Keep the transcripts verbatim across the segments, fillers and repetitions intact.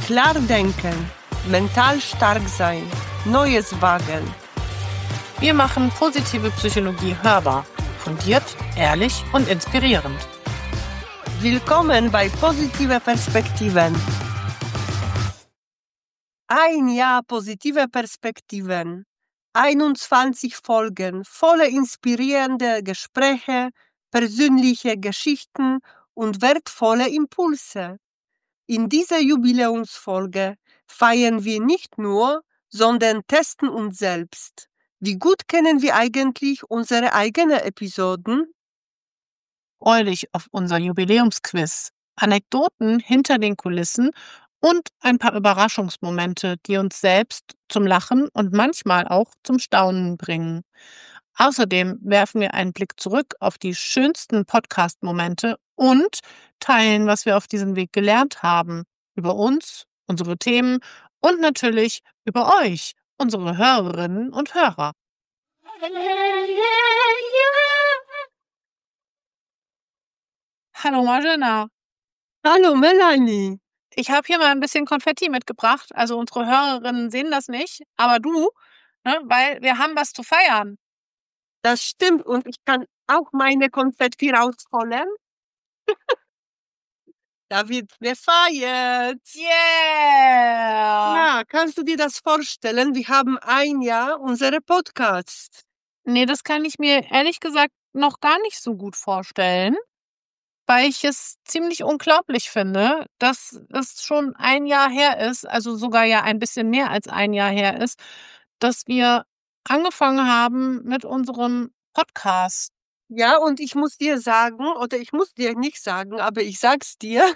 Klar denken, mental stark sein, Neues wagen. Wir machen positive Psychologie hörbar, fundiert, ehrlich und inspirierend. Willkommen bei Positive Perspektiven. Ein Jahr positive Perspektiven. einundzwanzig Folgen, voller inspirierender Gespräche, persönliche Geschichten und wertvolle Impulse. In dieser Jubiläumsfolge feiern wir nicht nur, sondern testen uns selbst. Wie gut kennen wir eigentlich unsere eigenen Episoden? Freu dich auf unser Jubiläumsquiz, Anekdoten hinter den Kulissen und ein paar Überraschungsmomente, die uns selbst zum Lachen und manchmal auch zum Staunen bringen. Außerdem werfen wir einen Blick zurück auf die schönsten Podcast-Momente und teilen, was wir auf diesem Weg gelernt haben. Über uns, unsere Themen und natürlich über euch, unsere Hörerinnen und Hörer. Hallo Marjana, Hallo Melanie. ich habe hier mal ein bisschen Konfetti mitgebracht. Also unsere Hörerinnen sehen das nicht, aber du, ne, weil wir haben was zu feiern. Das stimmt und ich kann auch meine Konfetti rausholen. Da wird gefeiert. Yeah! Ja, kannst du dir das vorstellen? Wir haben ein Jahr unsere Podcast. Nee, das kann ich mir ehrlich gesagt noch gar nicht so gut vorstellen, weil ich es ziemlich unglaublich finde, dass es schon ein Jahr her ist, also sogar ja ein bisschen mehr als ein Jahr her ist, dass wir angefangen haben mit unserem Podcast. Ja, und ich muss dir sagen, oder ich muss dir nicht sagen, aber ich sag's dir,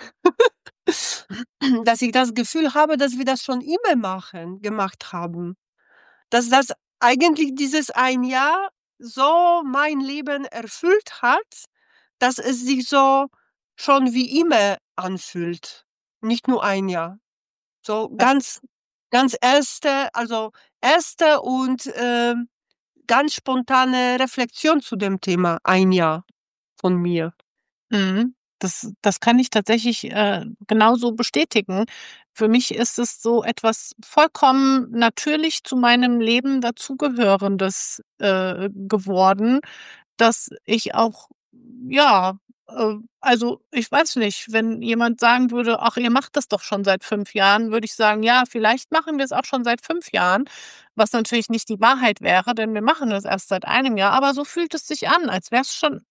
dass ich das Gefühl habe, dass wir das schon immer machen gemacht haben. Dass das eigentlich dieses ein Jahr so mein Leben erfüllt hat, dass es sich so schon wie immer anfühlt. Nicht nur ein Jahr. So Das ganz ganz erste also erste und, ähm, ganz spontane Reflexion zu dem Thema, ein Jahr von mir. Mhm. Das das kann ich tatsächlich, äh, genauso bestätigen. Für mich ist es so etwas vollkommen natürlich zu meinem Leben dazugehörendes, äh, geworden, dass ich auch, ja, äh also, ich weiß nicht, wenn jemand sagen würde: „Ach, ihr macht das doch schon seit fünf Jahren“, würde ich sagen: „Ja, vielleicht machen wir es auch schon seit fünf Jahren“, was natürlich nicht die Wahrheit wäre, denn wir machen es erst seit einem Jahr, aber so fühlt es sich an, als wäre es schon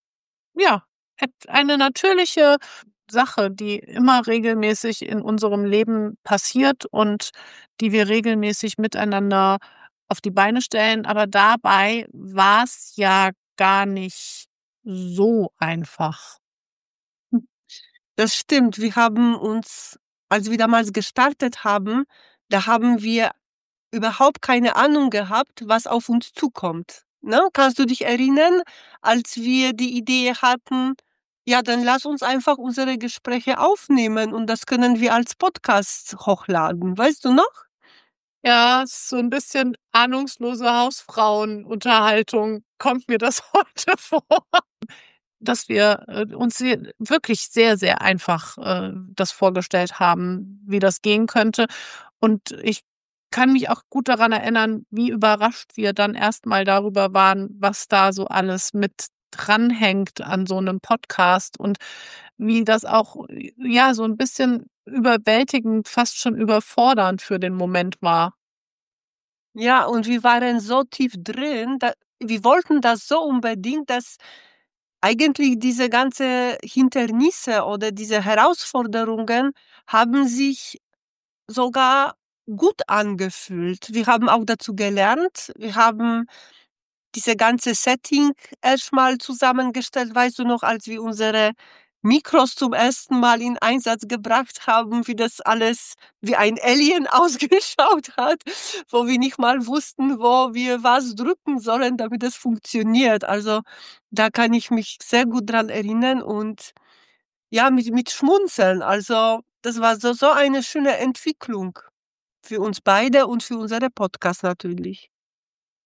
ja, et eine natürliche Sache, die immer regelmäßig in unserem Leben passiert und die wir regelmäßig miteinander auf die Beine stellen. Aber dabei war's ja gar nicht so einfach. Hm, das stimmt. Wir haben uns als wir damals gestartet haben, da haben wir überhaupt keine Ahnung gehabt, was auf uns zukommt, ne? Kannst du dich erinnern, als wir die Idee hatten: „Ja, dann lass uns einfach unsere Gespräche aufnehmen und das können wir als Podcast hochladen.“ Weißt du noch? Ja, so 'n bisschen ahnungslose Hausfrauenunterhaltung kommt mir das heute vor, dass wir, äh, uns se wirklich sehr, sehr einfach, äh, das vorgestellt haben, wie das gehen könnte. Und ich kann mich auch gut daran erinnern, wie überrascht wir dann erst mal darüber waren, was da so alles mit dranhängt an so 'nem Podcast und wie das auch, ja, so 'n bisschen überwältigend, fast schon überfordernd für den Moment war. Ja, und wir waren so tief drin, da wir wollten das so unbedingt, dass eigentlich diese ganze Hindernisse oder diese Herausforderungen haben sich sogar gut angefühlt. Wir haben auch dazu gelernt. Wir haben diese ganze Setting erst mal zusammengestellt. Weißt du noch, als wir unsere Mikros zum ersten Mal in Einsatz gebracht haben, wie das alles wie ein Alien ausgeschaut hat, wo wir nicht mal wussten, wo wir was drücken sollen, damit es funktioniert. Also, da kann ich mich sehr gut dran erinnern und ja, mit mit Schmunzeln. Also, das war so so eine schöne Entwicklung für uns beide und für unsere Podcast natürlich.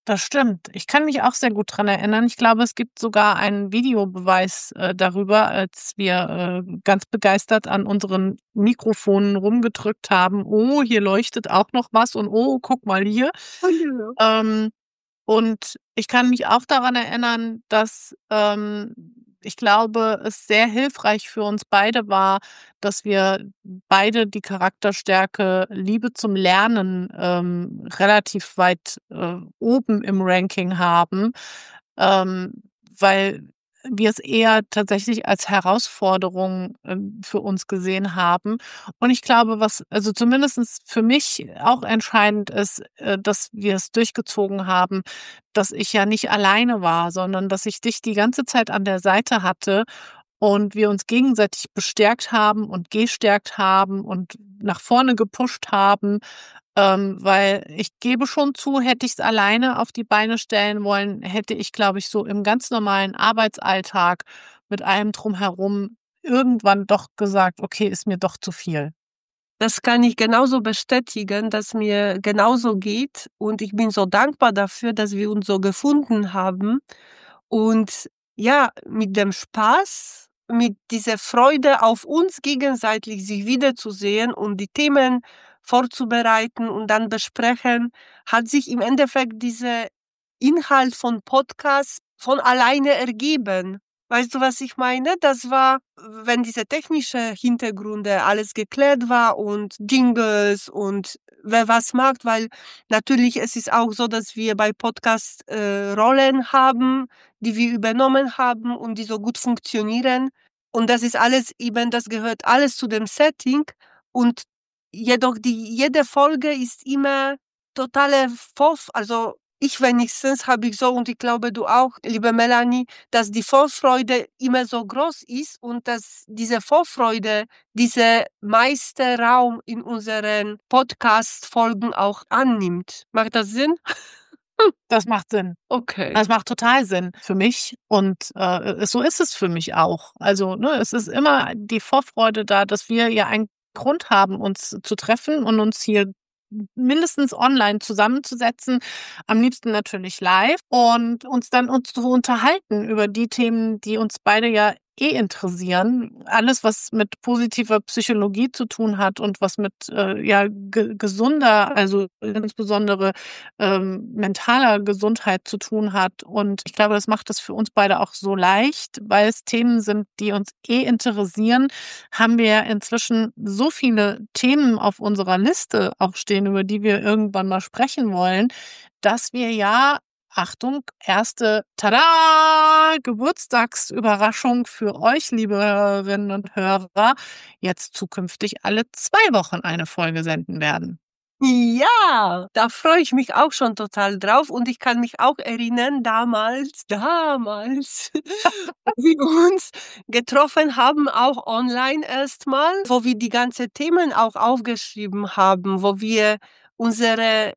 Das stimmt. Ich kann mich auch sehr gut dran erinnern. Ich glaube, es gibt sogar einen Videobeweis, äh, darüber, als wir, äh, ganz begeistert an unseren Mikrofonen rumgedrückt haben: „Oh, hier leuchtet auch noch was und oh, guck mal hier.“ Ah, genau. Ähm, und ich kann mich auch daran erinnern, dass, ähm, ich glaube, es sehr hilfreich für uns beide war, dass wir beide die Charakterstärke Liebe zum Lernen, ähm, relativ weit, äh, oben im Ranking haben, ähm, weil wir es eher tatsächlich als Herausforderung, ähm, für uns gesehen haben. Und ich glaube, was also zumindestens für mich auch entscheidend ist, äh, dass wir es durchgezogen haben, dass ich ja nicht alleine war, sondern dass ich dich die ganze Zeit an der Seite hatte und wir uns gegenseitig bestärkt haben und gestärkt haben und nach vorne gepusht haben. Ähm, weil ich gebe schon zu, hätte ich's alleine auf die Beine stellen wollen, hätte ich, glaube ich, so im ganz normalen Arbeitsalltag mit allem Drumherum irgendwann doch gesagt: „Okay, ist mir doch zu viel.“ Das kann ich genauso bestätigen, dass mir genauso geht und ich bin so dankbar dafür, dass wir uns so gefunden haben und ja, mit dem Spaß, mit dieser Freude auf uns gegenseitig sich wiederzusehen und die Themen vorzubereiten und dann besprechen, hat sich im Endeffekt dieser Inhalt von Podcast von alleine ergeben. Weißt du, was ich meine? Das war, wenn diese technische Hintergründe alles geklärt war und Jingles und wer was macht, weil natürlich es ist auch so, dass wir bei Podcast, äh, Rollen haben, die wir übernommen haben und die so gut funktionieren. Und das ist alles eben das gehört alles zu dem Setting und jedoch die jede Folge ist immer totale Vorf also ich wenigstens habe ich so und ich glaube du auch, liebe Melanie, dass die Vorfreude immer so groß ist und dass diese Vorfreude diese meiste Raum in unseren Podcast-Folgen auch annimmt. Macht das Sinn? Das macht Sinn. Okay. Das macht total Sinn für mich und, äh, so ist es für mich auch. Also, ne, es ist immer die Vorfreude da, dass wir ja einen Grund haben, uns zu treffen und uns hier mindestens online zusammenzusetzen, am liebsten natürlich live und uns dann uns zu unterhalten über die Themen, die uns beide ja eh interessieren. Alles, was mit positiver Psychologie zu tun hat und was mit, äh, ja, ge gesunder, also insbesondere ähm, mentaler Gesundheit zu tun hat. Und ich glaube, das macht es für uns beide auch so leicht, weil es Themen sind, die uns eh interessieren, haben wir ja inzwischen so viele Themen auf unserer Liste auch stehen, über die wir irgendwann mal sprechen wollen, dass wir ja Achtung, erste Tada! Geburtstagsüberraschung für euch, liebe Hörerinnen und Hörer, jetzt zukünftig alle zwei Wochen eine Folge senden werden. Ja, da freue ich mich auch schon total drauf und ich kann mich auch erinnern, damals damals, wo wir uns getroffen haben, auch online erst mal, wo wir die ganze Themen auch aufgeschrieben haben, wo wir unsere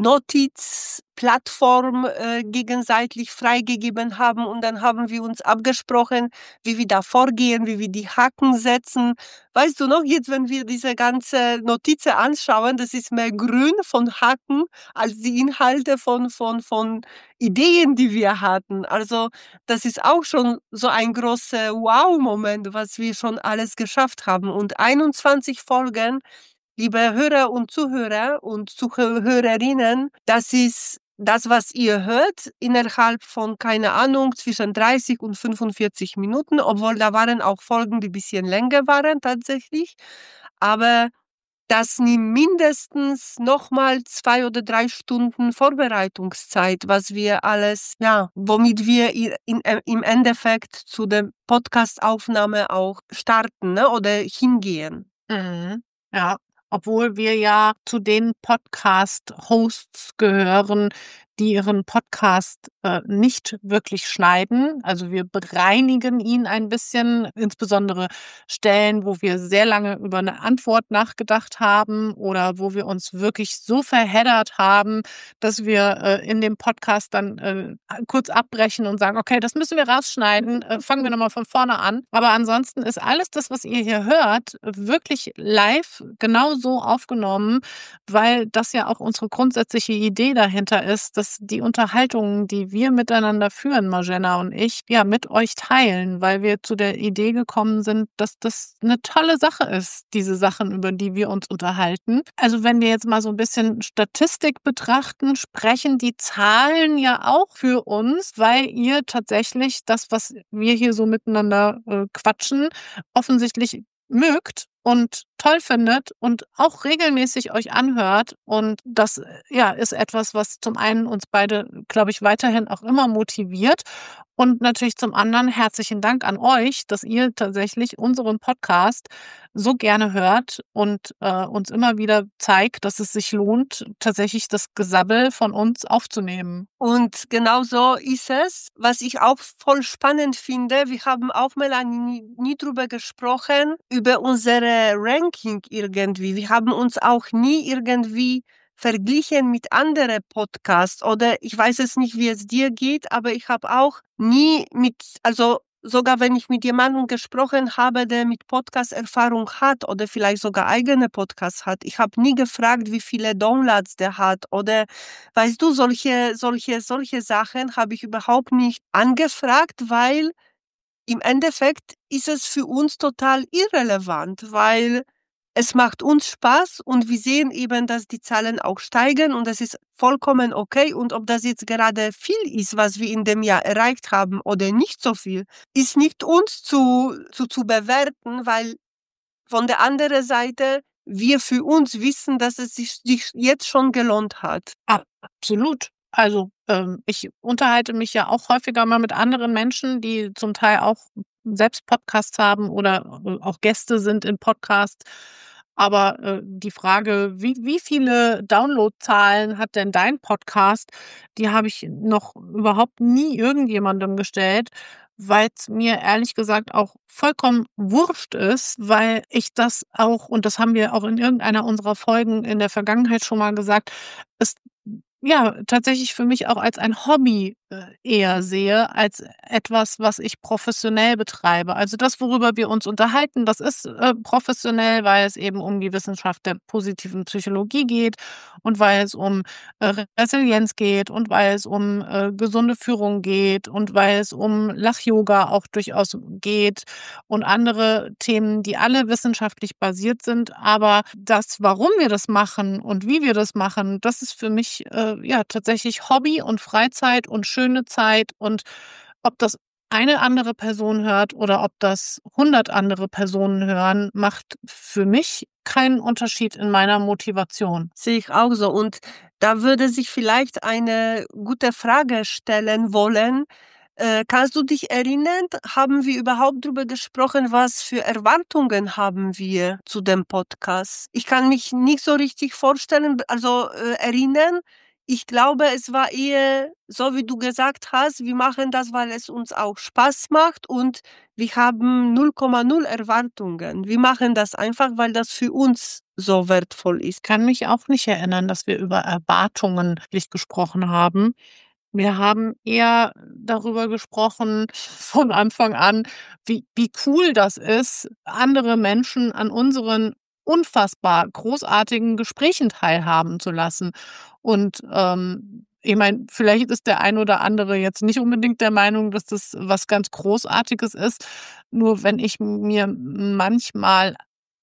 Notizplattform, äh, gegenseitig freigegeben haben und dann haben wir uns abgesprochen, wie wir da vorgehen, wie wir die Haken setzen. Weißt du noch, jetzt, wenn wir diese ganze Notizen anschauen, das ist mehr grün von Haken als die Inhalte von von von Ideen, die wir hatten. Also, das ist auch schon so ein großer Wow-Moment, was wir schon alles geschafft haben. Und einundzwanzig Folgen, liebe Hörer und Zuhörer und Zuhörerinnen, das ist das, was ihr hört, innerhalb von, keine Ahnung, zwischen dreißig und fünfundvierzig Minuten, obwohl da waren auch Folgen, die bisschen länger waren tatsächlich. Aber das nimmt mindestens noch mal zwei oder drei Stunden Vorbereitungszeit, was wir alles ja, womit wir i in äh, im Endeffekt zu der Podcastaufnahme auch starten, ne, oder hingehen. Mhm. Ja, obwohl wir ja zu den Podcast-Hosts gehören, die ihren Podcast, äh, nicht wirklich schneiden. Also, wir bereinigen ihn ein bisschen, insbesondere Stellen, wo wir sehr lange über eine Antwort nachgedacht haben oder wo wir uns wirklich so verheddert haben, dass wir, äh, in dem Podcast dann, äh, kurz abbrechen und sagen: „Okay, das müssen wir rausschneiden, äh, fangen wir noch mal von vorne an.“ Aber ansonsten ist alles das, was ihr hier hört, wirklich live genau so aufgenommen, weil das ja auch unsere grundsätzliche Idee dahinter ist, dass die Unterhaltungen, die wir miteinander führen, Marjana und ich, ja, mit euch teilen, weil wir zu der Idee gekommen sind, dass das eine tolle Sache ist, diese Sachen, über die wir uns unterhalten. Also, wenn wir jetzt mal so ein bisschen Statistik betrachten, sprechen die Zahlen ja auch für uns, weil ihr tatsächlich das, was wir hier so miteinander, äh, quatschen, offensichtlich mögt und toll findet und auch regelmäßig euch anhört. Und das, äh, ja, ist etwas, was zum einen uns beide, glaube ich, weiterhin auch immer motiviert und natürlich zum anderen herzlichen Dank an euch, dass ihr tatsächlich unseren Podcast so gerne hört und, äh, uns immer wieder zeigt, dass es sich lohnt, tatsächlich das Gesabbel von uns aufzunehmen. Und genau so ist es. Was ich auch voll spannend finde, wir haben auch, Melanie, nie nie drüber gesprochen, über unsere Ranking irgendwie. Wir haben uns auch nie irgendwie verglichen mit anderen Podcasts oder ich weiß es nicht, wie es dir geht, aber ich habe auch nie mit also sogar wenn ich mit jemandem gesprochen habe, der mit Podcast Erfahrung hat oder vielleicht sogar eigene Podcasts hat, ich habe nie gefragt, wie viele Downloads der hat oder weißt du, solche solche solche Sachen habe ich überhaupt nicht angefragt, weil im Endeffekt ist es für uns total irrelevant, weil es macht uns Spaß und wir sehen eben, dass die Zahlen auch steigen und das ist vollkommen okay. Und ob das jetzt gerade viel ist, was wir in dem Jahr erreicht haben oder nicht so viel, ist nicht uns zu zu zu bewerten, weil von der anderen Seite wir für uns wissen, dass es sich sich jetzt schon gelohnt hat. Ab absolut. Also, ähm, ich unterhalte mich ja auch häufiger mal mit anderen Menschen, die zum Teil auch selbst Podcasts haben oder, äh, auch Gäste sind in Podcasts. Aber, äh, die Frage, wie wie viele Downloadzahlen hat denn dein Podcast, die habe ich noch überhaupt nie irgendjemandem gestellt, weil's mir ehrlich gesagt auch vollkommen wurscht ist, weil ich das auch und das haben wir auch in irgendeiner unserer Folgen in der Vergangenheit schon mal gesagt, es ja, tatsächlich für mich auch als ein Hobby, äh, eher sehe, als etwas, was ich professionell betreibe. Also das, worüber wir uns unterhalten, das ist, äh, professionell, weil es eben um die Wissenschaft der positiven Psychologie geht und weil es um, äh, Resilienz geht und weil es um, äh, gesunde Führung geht und weil es um Lach-Yoga auch durchaus geht und andere Themen, die alle wissenschaftlich basiert sind. Aber das, warum wir das machen und wie wir das machen, das ist für mich, äh, ja, tatsächlich Hobby und Freizeit und schöne Zeit. Und ob das eine andere Person hört oder ob das hundert andere Personen hören, macht für mich keinen Unterschied in meiner Motivation. Sehe ich auch so. Und da würde sich vielleicht eine gute Frage stellen wollen. Äh, kannst du dich erinnern, haben wir überhaupt darüber gesprochen, was für Erwartungen haben wir zu dem Podcast? Ich kann mich nicht so richtig vorstellen, also äh, erinnern. Ich glaube, es war eher so, wie du gesagt hast, wir machen das, weil es uns auch Spaß macht und wir haben null Komma null Erwartungen. Wir machen das einfach, weil das für uns so wertvoll ist. Kann mich auch nicht erinnern, dass wir über Erwartungen wirklich gesprochen haben. Wir haben eher darüber gesprochen von Anfang an, wie wie cool das ist, andere Menschen an unseren unfassbar großartigen Gesprächen teilhaben zu lassen. Und, ähm, ich meine, vielleicht ist der ein oder andere jetzt nicht unbedingt der Meinung, dass das was ganz Großartiges ist. Nur wenn ich mir manchmal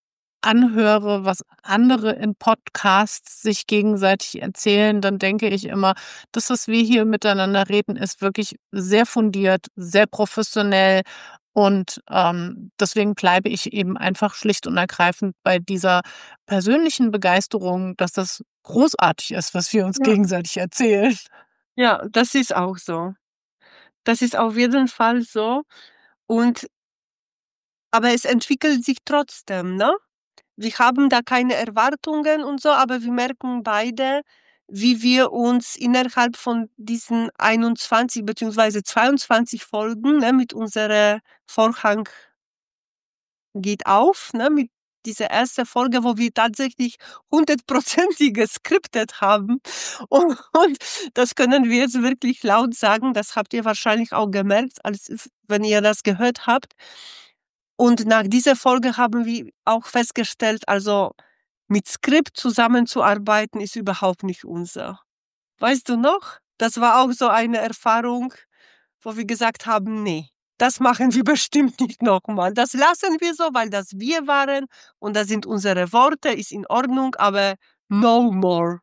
anhöre, was andere in Podcasts sich gegenseitig erzählen, dann denke ich immer, das, was wir hier miteinander reden, ist wirklich sehr fundiert, sehr professionell und, ähm, deswegen bleibe ich eben einfach schlicht und ergreifend bei dieser persönlichen Begeisterung, dass das großartig ist, was wir uns Ja. gegenseitig erzählen. Ja, das ist auch so. Das ist auf jeden Fall so und aber es entwickelt sich trotzdem, ne? Wir haben da keine Erwartungen und so, aber wir merken beide, wie wir uns innerhalb von diesen einundzwanzig beziehungsweise zweiundzwanzig Folgen, ne, mit unserer Vorhang geht auf, ne, mit dieser ersten Folge, wo wir tatsächlich hundertprozentig geskriptet haben. Und und das können wir jetzt wirklich laut sagen. Das habt ihr wahrscheinlich auch gemerkt, als wenn ihr das gehört habt. Und nach dieser Folge haben wir auch festgestellt, also mit Skript zusammenzuarbeiten ist überhaupt nicht unser. Weißt du noch? Das war auch so eine Erfahrung, wo wir gesagt haben: „Ne, das machen wir bestimmt nicht noch mal. Das lassen wir so, weil das wir waren und das sind unsere Worte, ist in Ordnung, aber no more."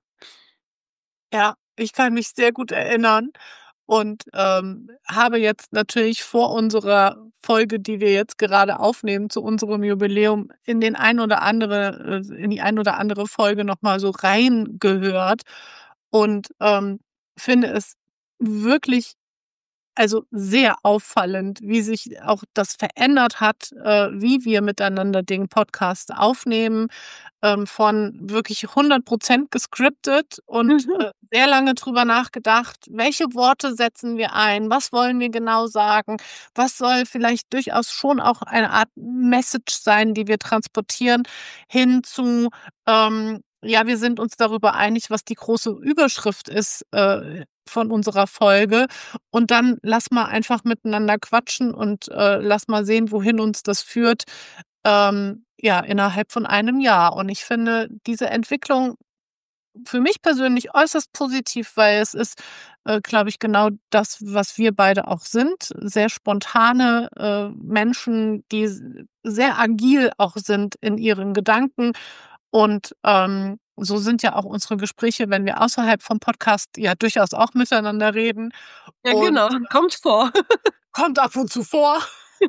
Ja, ich kann mich sehr gut erinnern und, ähm, habe jetzt natürlich vor unserer Folge, die wir jetzt gerade aufnehmen zu unserem Jubiläum, in den ein oder andere äh, in die ein oder andere Folge noch mal so reingehört und, ähm, finde es wirklich, also, sehr auffallend, wie sich auch das verändert hat, äh, wie wir miteinander den Podcast aufnehmen, ähm, von wirklich hundert Prozent gescriptet und, Mhm. äh, sehr lange drüber nachgedacht, welche Worte setzen wir ein, was wollen wir genau sagen, was soll vielleicht durchaus schon auch eine Art Message sein, die wir transportieren, hin zu, ähm, ja, wir sind uns darüber einig, was die große Überschrift ist, äh, von unserer Folge und dann lass mal einfach miteinander quatschen und, äh, lass mal sehen, wohin uns das führt, ähm, ja, innerhalb von einem Jahr. Und ich finde diese Entwicklung für mich persönlich äußerst positiv, weil es ist, äh, glaube ich, genau das, was wir beide auch sind. Sehr spontane, äh, Menschen, die s sehr agil auch sind in ihren Gedanken. Und, ähm, so sind ja auch unsere Gespräche, wenn wir außerhalb vom Podcast ja durchaus auch miteinander reden. Ja, Und genau, kommt vor. kommt ab und zu vor.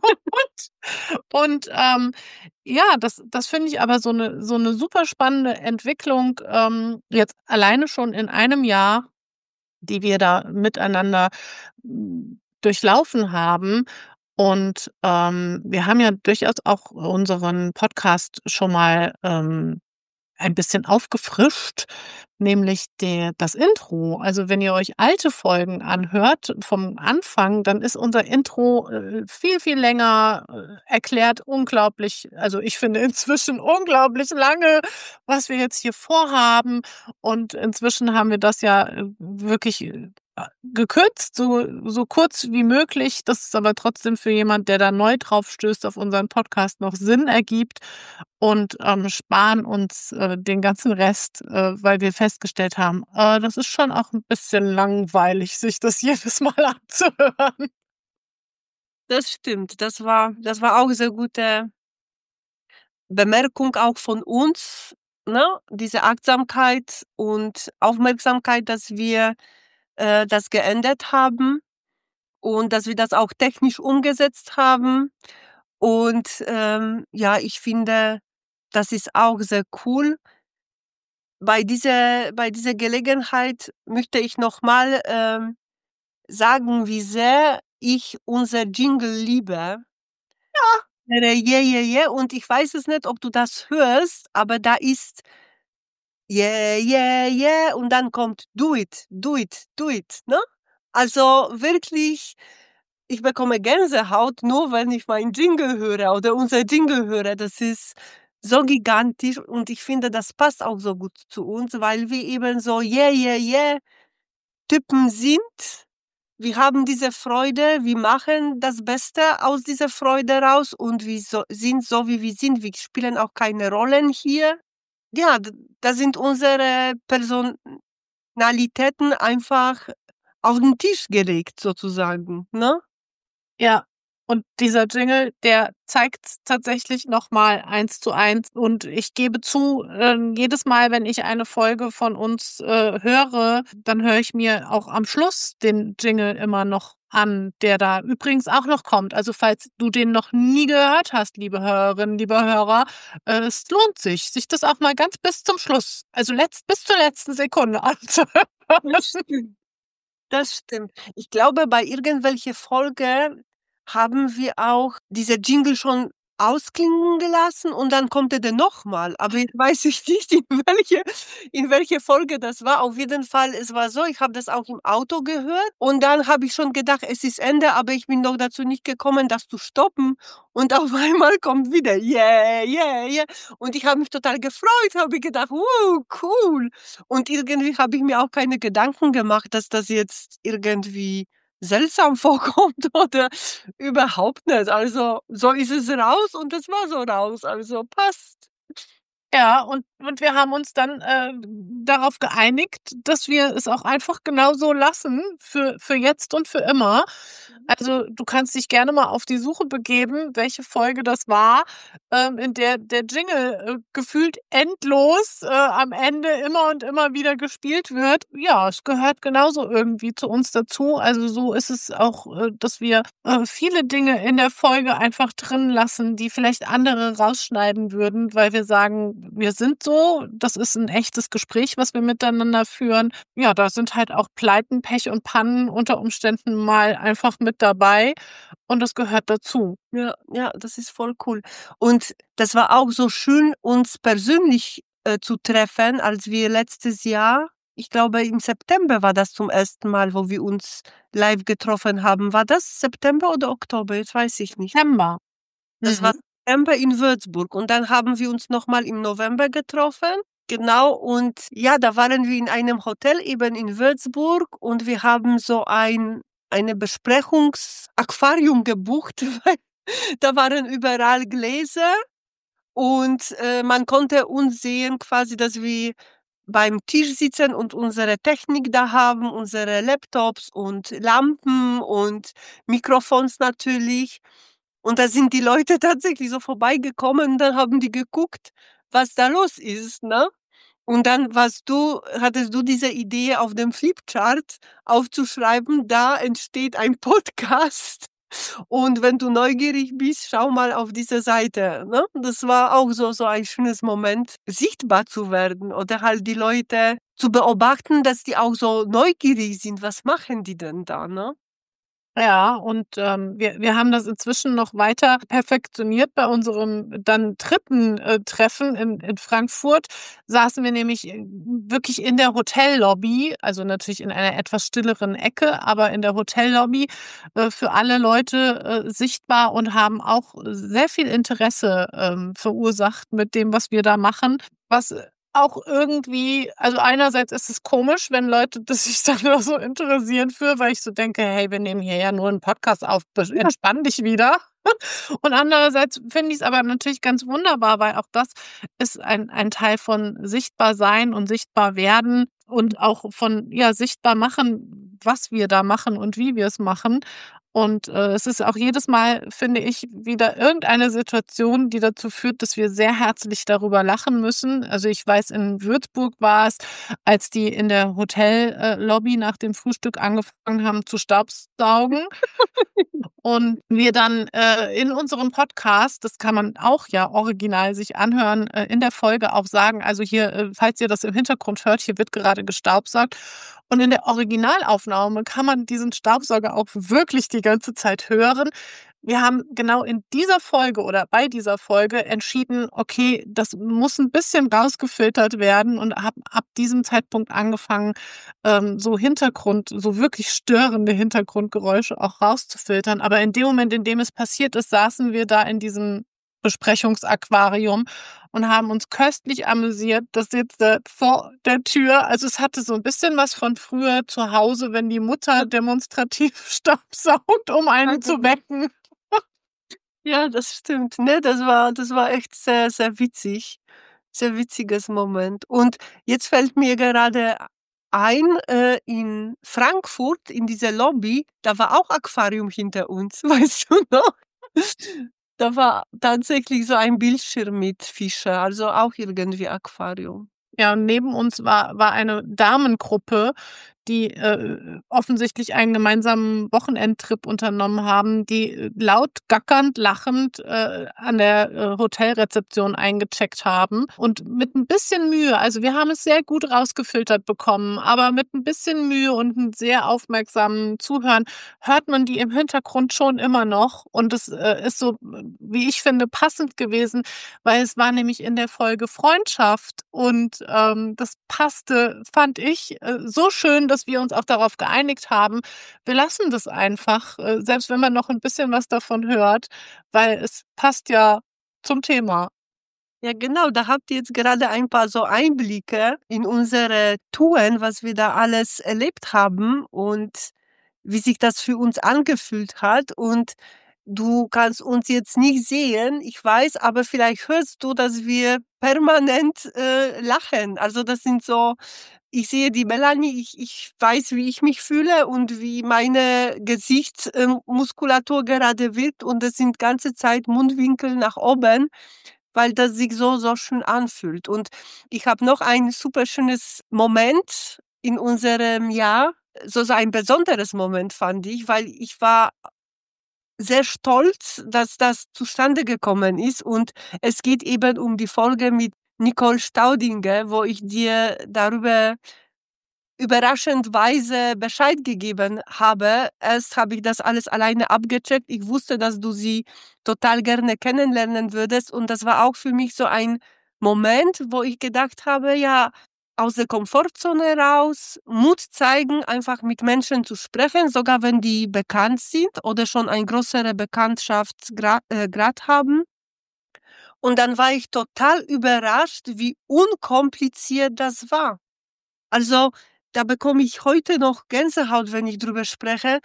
Und und, ähm, ja, das das finde ich aber so 'ne so 'ne super spannende Entwicklung, ähm, jetzt alleine schon in einem Jahr, die wir da miteinander, hm, durchlaufen haben. Und, ähm, wir haben ja durchaus auch unseren Podcast schon mal, ähm, ein bisschen aufgefrischt, nämlich der das Intro. Also, wenn ihr euch alte Folgen anhört vom Anfang, dann ist unser Intro, äh, viel, viel länger, äh, erklärt unglaublich, also, ich finde inzwischen unglaublich lange, was wir jetzt hier vorhaben. Und inzwischen haben wir das ja, äh, wirklich, äh, gekürzt, so so kurz wie möglich, dass es aber trotzdem für jemand, der da neu drauf stößt auf unseren Podcast, noch Sinn ergibt und, ähm, sparen uns, äh, den ganzen Rest, äh, weil wir festgestellt haben, äh, das ist schon auch 'n bisschen langweilig, sich das jedes Mal anzuhören. Das stimmt. Das war das war auch sehr gute Bemerkung auch von uns, ne? Diese Achtsamkeit und Aufmerksamkeit, dass wir, äh, das geändert haben und dass wir das auch technisch umgesetzt haben. Und, ähm, ja, ich finde, das ist auch sehr cool. Bei dieser bei dieser Gelegenheit möchte ich noch mal, ähm, sagen, wie sehr ich unser Jingle liebe. Ja. „Yeah, yeah, yeah" und ich weiß es nicht, ob du das hörst, aber da ist „Yeah, yeah, yeah" und dann kommt „Do it, do it, do it", ne? Also, wirklich, ich bekomme Gänsehaut, nur wenn ich meinen Jingle höre oder unser Jingle höre. Das ist so gigantisch und ich finde, das passt auch so gut zu uns, weil wir eben so „Yeah, yeah, yeah" Typen sind. Wir haben diese Freude, wir machen das Beste aus dieser Freude raus und wir so sind so, wie wir sind. Wir spielen auch keine Rollen hier. Ja, d da sind unsere Personalitäten einfach auf 'n Tisch gelegt sozusagen, ne? Ja, und dieser Jingle, der zeigt's tatsächlich noch mal eins zu eins und ich gebe zu, ähm, jedes Mal, wenn ich eine Folge von uns, äh, höre, dann höre ich mir auch am Schluss den Jingle immer noch an, der da übrigens auch noch kommt. Also, falls du den noch nie gehört hast, liebe Hörerinnen, lieber Hörer, äh, es lohnt sich, sich das auch mal ganz bis zum Schluss, also, letzt bis zur letzten Sekunde anzuhören. Das stimmt. Das stimmt. Ich glaube, bei irgendwelche Folge haben wir auch diese Jingle schon ausklingen gelassen und dann kommt er dann noch mal. Aber jetzt weiß ich nicht, in welche in welche Folge das war. Auf jeden Fall, es war so, ich habe das auch im Auto gehört und dann habe ich schon gedacht, es ist Ende, aber ich bin noch dazu nicht gekommen, das zu stoppen. Und auf einmal kommt wieder „Yeah, yeah, yeah" und ich habe mich total gefreut, habe ich gedacht: „Wow, cool." Und irgendwie habe ich mir auch keine Gedanken gemacht, dass das jetzt irgendwie seltsam vorkommt oder überhaupt nicht. Also, so ist es raus und es war so raus, also passt. Ja, und Und wir haben uns dann, äh, darauf geeinigt, dass wir es auch einfach genau so lassen für für jetzt und für immer. Mhm. Also, du kannst dich gerne mal auf die Suche begeben, welche Folge das war, ähm, in der der Jingle, äh, gefühlt endlos, äh, am Ende immer und immer wieder gespielt wird. Ja, es gehört genauso irgendwie zu uns dazu. Also, so ist es auch, äh, dass wir, äh, viele Dinge in der Folge einfach drin lassen, die vielleicht andere rausschneiden würden, weil wir sagen, wir sind so, das ist ein echtes Gespräch, was wir miteinander führen. Ja, da sind halt auch Pleiten, Pech und Pannen unter Umständen mal einfach mit dabei und das gehört dazu. Ja, ja, das ist voll cool. Und das war auch so schön, uns persönlich, äh, zu treffen, als wir letztes Jahr, ich glaube im September war das zum ersten Mal, wo wir uns live getroffen haben. War das September oder Oktober? Jetzt weiß ich nicht. September. Das war Mhm. September in Würzburg und dann haben wir uns noch mal im November getroffen. Genau, und ja, da waren wir in einem Hotel eben in Würzburg und wir haben so ein eine Besprechungsaquarium gebucht, weil da waren überall Gläser und, äh, man konnte uns sehen quasi, dass wir beim Tisch sitzen und unsere Technik da haben, unsere Laptops und Lampen und Mikrofons natürlich. Und da sind die Leute tatsächlich so vorbeigekommen und dann haben die geguckt, was da los ist, ne? Und dann warst du hattest du diese Idee auf dem Flipchart aufzuschreiben: „Da entsteht ein Podcast und wenn du neugierig bist, schau mal auf diese Seite“, ne? Das war auch so so ein schönes Moment, sichtbar zu werden oder halt die Leute zu beobachten, dass die auch so neugierig sind. Was machen die denn da, ne? Ja, und, ähm, wir wir haben das inzwischen noch weiter perfektioniert. Bei unserem dann dritten äh, Treffen in in Frankfurt saßen wir nämlich, äh, wirklich in der Hotellobby, also natürlich in einer etwas stilleren Ecke, aber in der Hotellobby, äh, für alle Leute, äh, sichtbar und haben auch sehr viel Interesse, ähm, verursacht mit dem, was wir da machen, was auch irgendwie, also einerseits ist es komisch, wenn Leute das sich dann da so interessieren für, weil ich so denke: „Hey, wir nehmen hier ja nur 'n Podcast auf, besch entspann dich wieder.“ Und andererseits finde ich's aber natürlich ganz wunderbar, weil auch das ist ein ein Teil von sichtbar sein und sichtbar werden und auch von, ja, sichtbar machen, was wir da machen und wie wir's machen. Und, äh, es ist auch jedes Mal, finde ich, wieder irgendeine Situation, die dazu führt, dass wir sehr herzlich darüber lachen müssen. Also, ich weiß, in Würzburg war es, als die in der Hotel äh, Lobby nach dem Frühstück angefangen haben zu staubsaugen und wir dann, äh, in unserem Podcast, das kann man auch ja original sich anhören, äh, in der Folge auch sagen, also hier, äh, falls ihr das im Hintergrund hört, hier wird gerade gestaubsaugt. Und in der Originalaufnahme kann man diesen Staubsauger auch wirklich die ganze Zeit hören. Wir haben genau in dieser Folge oder bei dieser Folge entschieden: „Okay, das muss 'n bisschen rausgefiltert werden“, und haben ab diesem Zeitpunkt angefangen, ähm, so Hintergrund so wirklich störende Hintergrundgeräusche auch rauszufiltern. Aber in dem Moment, in dem es passiert ist, saßen wir da in diesem Besprechungsaquarium und haben uns köstlich amüsiert. Das sitze vor der Tür. Also, es hatte so 'n bisschen was von früher zu Hause, wenn die Mutter demonstrativ staubsaugt, um einen zu wecken. Ja, das stimmt. Ne, das war das war echt sehr, sehr witzig. Sehr witziges Moment. Und jetzt fällt mir gerade ein, äh, in Frankfurt in dieser Lobby, da war auch Aquarium hinter uns, weißt du noch? Da war tatsächlich so ein Bildschirm mit Fische, also auch irgendwie Aquarium. Ja, und neben uns war war eine Damengruppe, die, äh, offensichtlich einen gemeinsamen Wochenendtrip unternommen haben, die, äh, laut gackernd, lachend, äh, an der, äh, Hotelrezeption eingecheckt haben und mit 'n bisschen Mühe, also wir haben es sehr gut rausgefiltert bekommen, aber mit 'n bisschen Mühe und 'n sehr aufmerksamen Zuhören hört man die im Hintergrund schon immer noch. Und das, äh, ist so, wie ich finde, passend gewesen, weil es war nämlich in der Folge Freundschaft und, ähm, das passte, fand ich, äh, so schön, dass wir uns auch darauf geeinigt haben, wir lassen das einfach, äh, selbst wenn man noch 'n bisschen was davon hört, weil es passt ja zum Thema. Ja, genau, da habt ihr jetzt gerade ein paar so Einblicke in unsere Touren, was wir da alles erlebt haben und wie sich das für uns angefühlt hat. Und du kannst uns jetzt nicht sehen, ich weiß, aber vielleicht hörst du, dass wir permanent, äh, lachen. Also, das sind so ich sehe die Melanie, ich ich weiß, wie ich mich fühle und wie meine Gesichts ähm, Muskulatur gerade wirkt und das sind ganze Zeit Mundwinkel nach oben, weil das sich so, so schön anfühlt. Und ich habe noch ein super schönes Moment in unserem Jahr, so so ein besonderes Moment fand ich, weil ich war sehr stolz, dass das zustande gekommen ist und es geht eben um die Folge mit Nicole Staudinger, wo ich dir darüber überraschendweise Bescheid gegeben habe. Erst habe ich das alles alleine abgecheckt. Ich wusste, dass du sie total gerne kennenlernen würdest und das war auch für mich so ein Moment, wo ich gedacht habe, ja, aus der Komfortzone raus, Mut zeigen, einfach mit Menschen zu sprechen, sogar wenn die bekannt sind oder schon ein größere Bekanntschaftsgrad äh, Grad haben. Und dann war ich total überrascht, wie unkompliziert das war. Also, da bekomme ich heute noch Gänsehaut, wenn ich drüber spreche.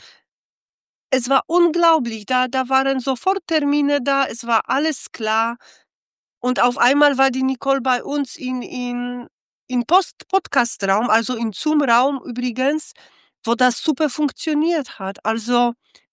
Es war unglaublich, da da waren sofort Termine da, es war alles klar und auf einmal war die Nicole bei uns in in in Post Podcastraum, also in Zoom-Raum übrigens, wo das super funktioniert hat. Also,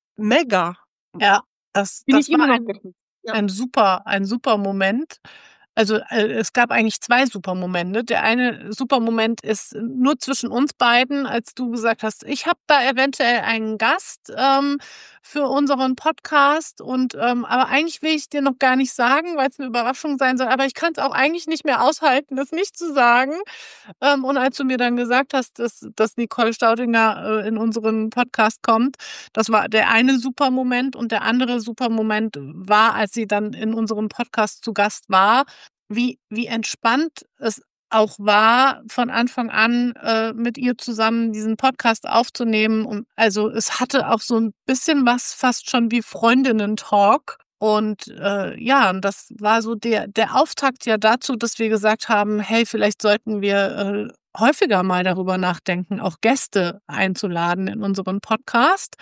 mega. Ja, das Bin ich das war immer noch ein gerührt. Ja. ein super ein super Moment. Also, äh, es gab eigentlich zwei super Momente. Der eine super Moment ist nur zwischen uns beiden, als du gesagt hast: „Ich habe da eventuell einen Gast, ähm, für unseren Podcast und, ähm aber eigentlich will ich's dir noch gar nicht sagen, weil's 'ne Überraschung sein soll, aber ich kann's auch eigentlich nicht mehr aushalten, das nicht zu sagen.“ Ähm, und als du mir dann gesagt hast, dass dass Nicole Staudinger, äh, in unseren Podcast kommt, das war der eine super Moment und der andere super Moment war, als sie dann in unserem Podcast zu Gast war, wie wie entspannt es auch war, von Anfang an, äh, mit ihr zusammen diesen Podcast aufzunehmen. Und also, es hatte auch so 'n bisschen was fast schon wie Freundinnen-Talk. Und, äh, ja, und das war so der der Auftakt ja dazu, dass wir gesagt haben: „Hey, vielleicht sollten wir, äh, häufiger mal darüber nachdenken, auch Gäste einzuladen in unseren Podcast.“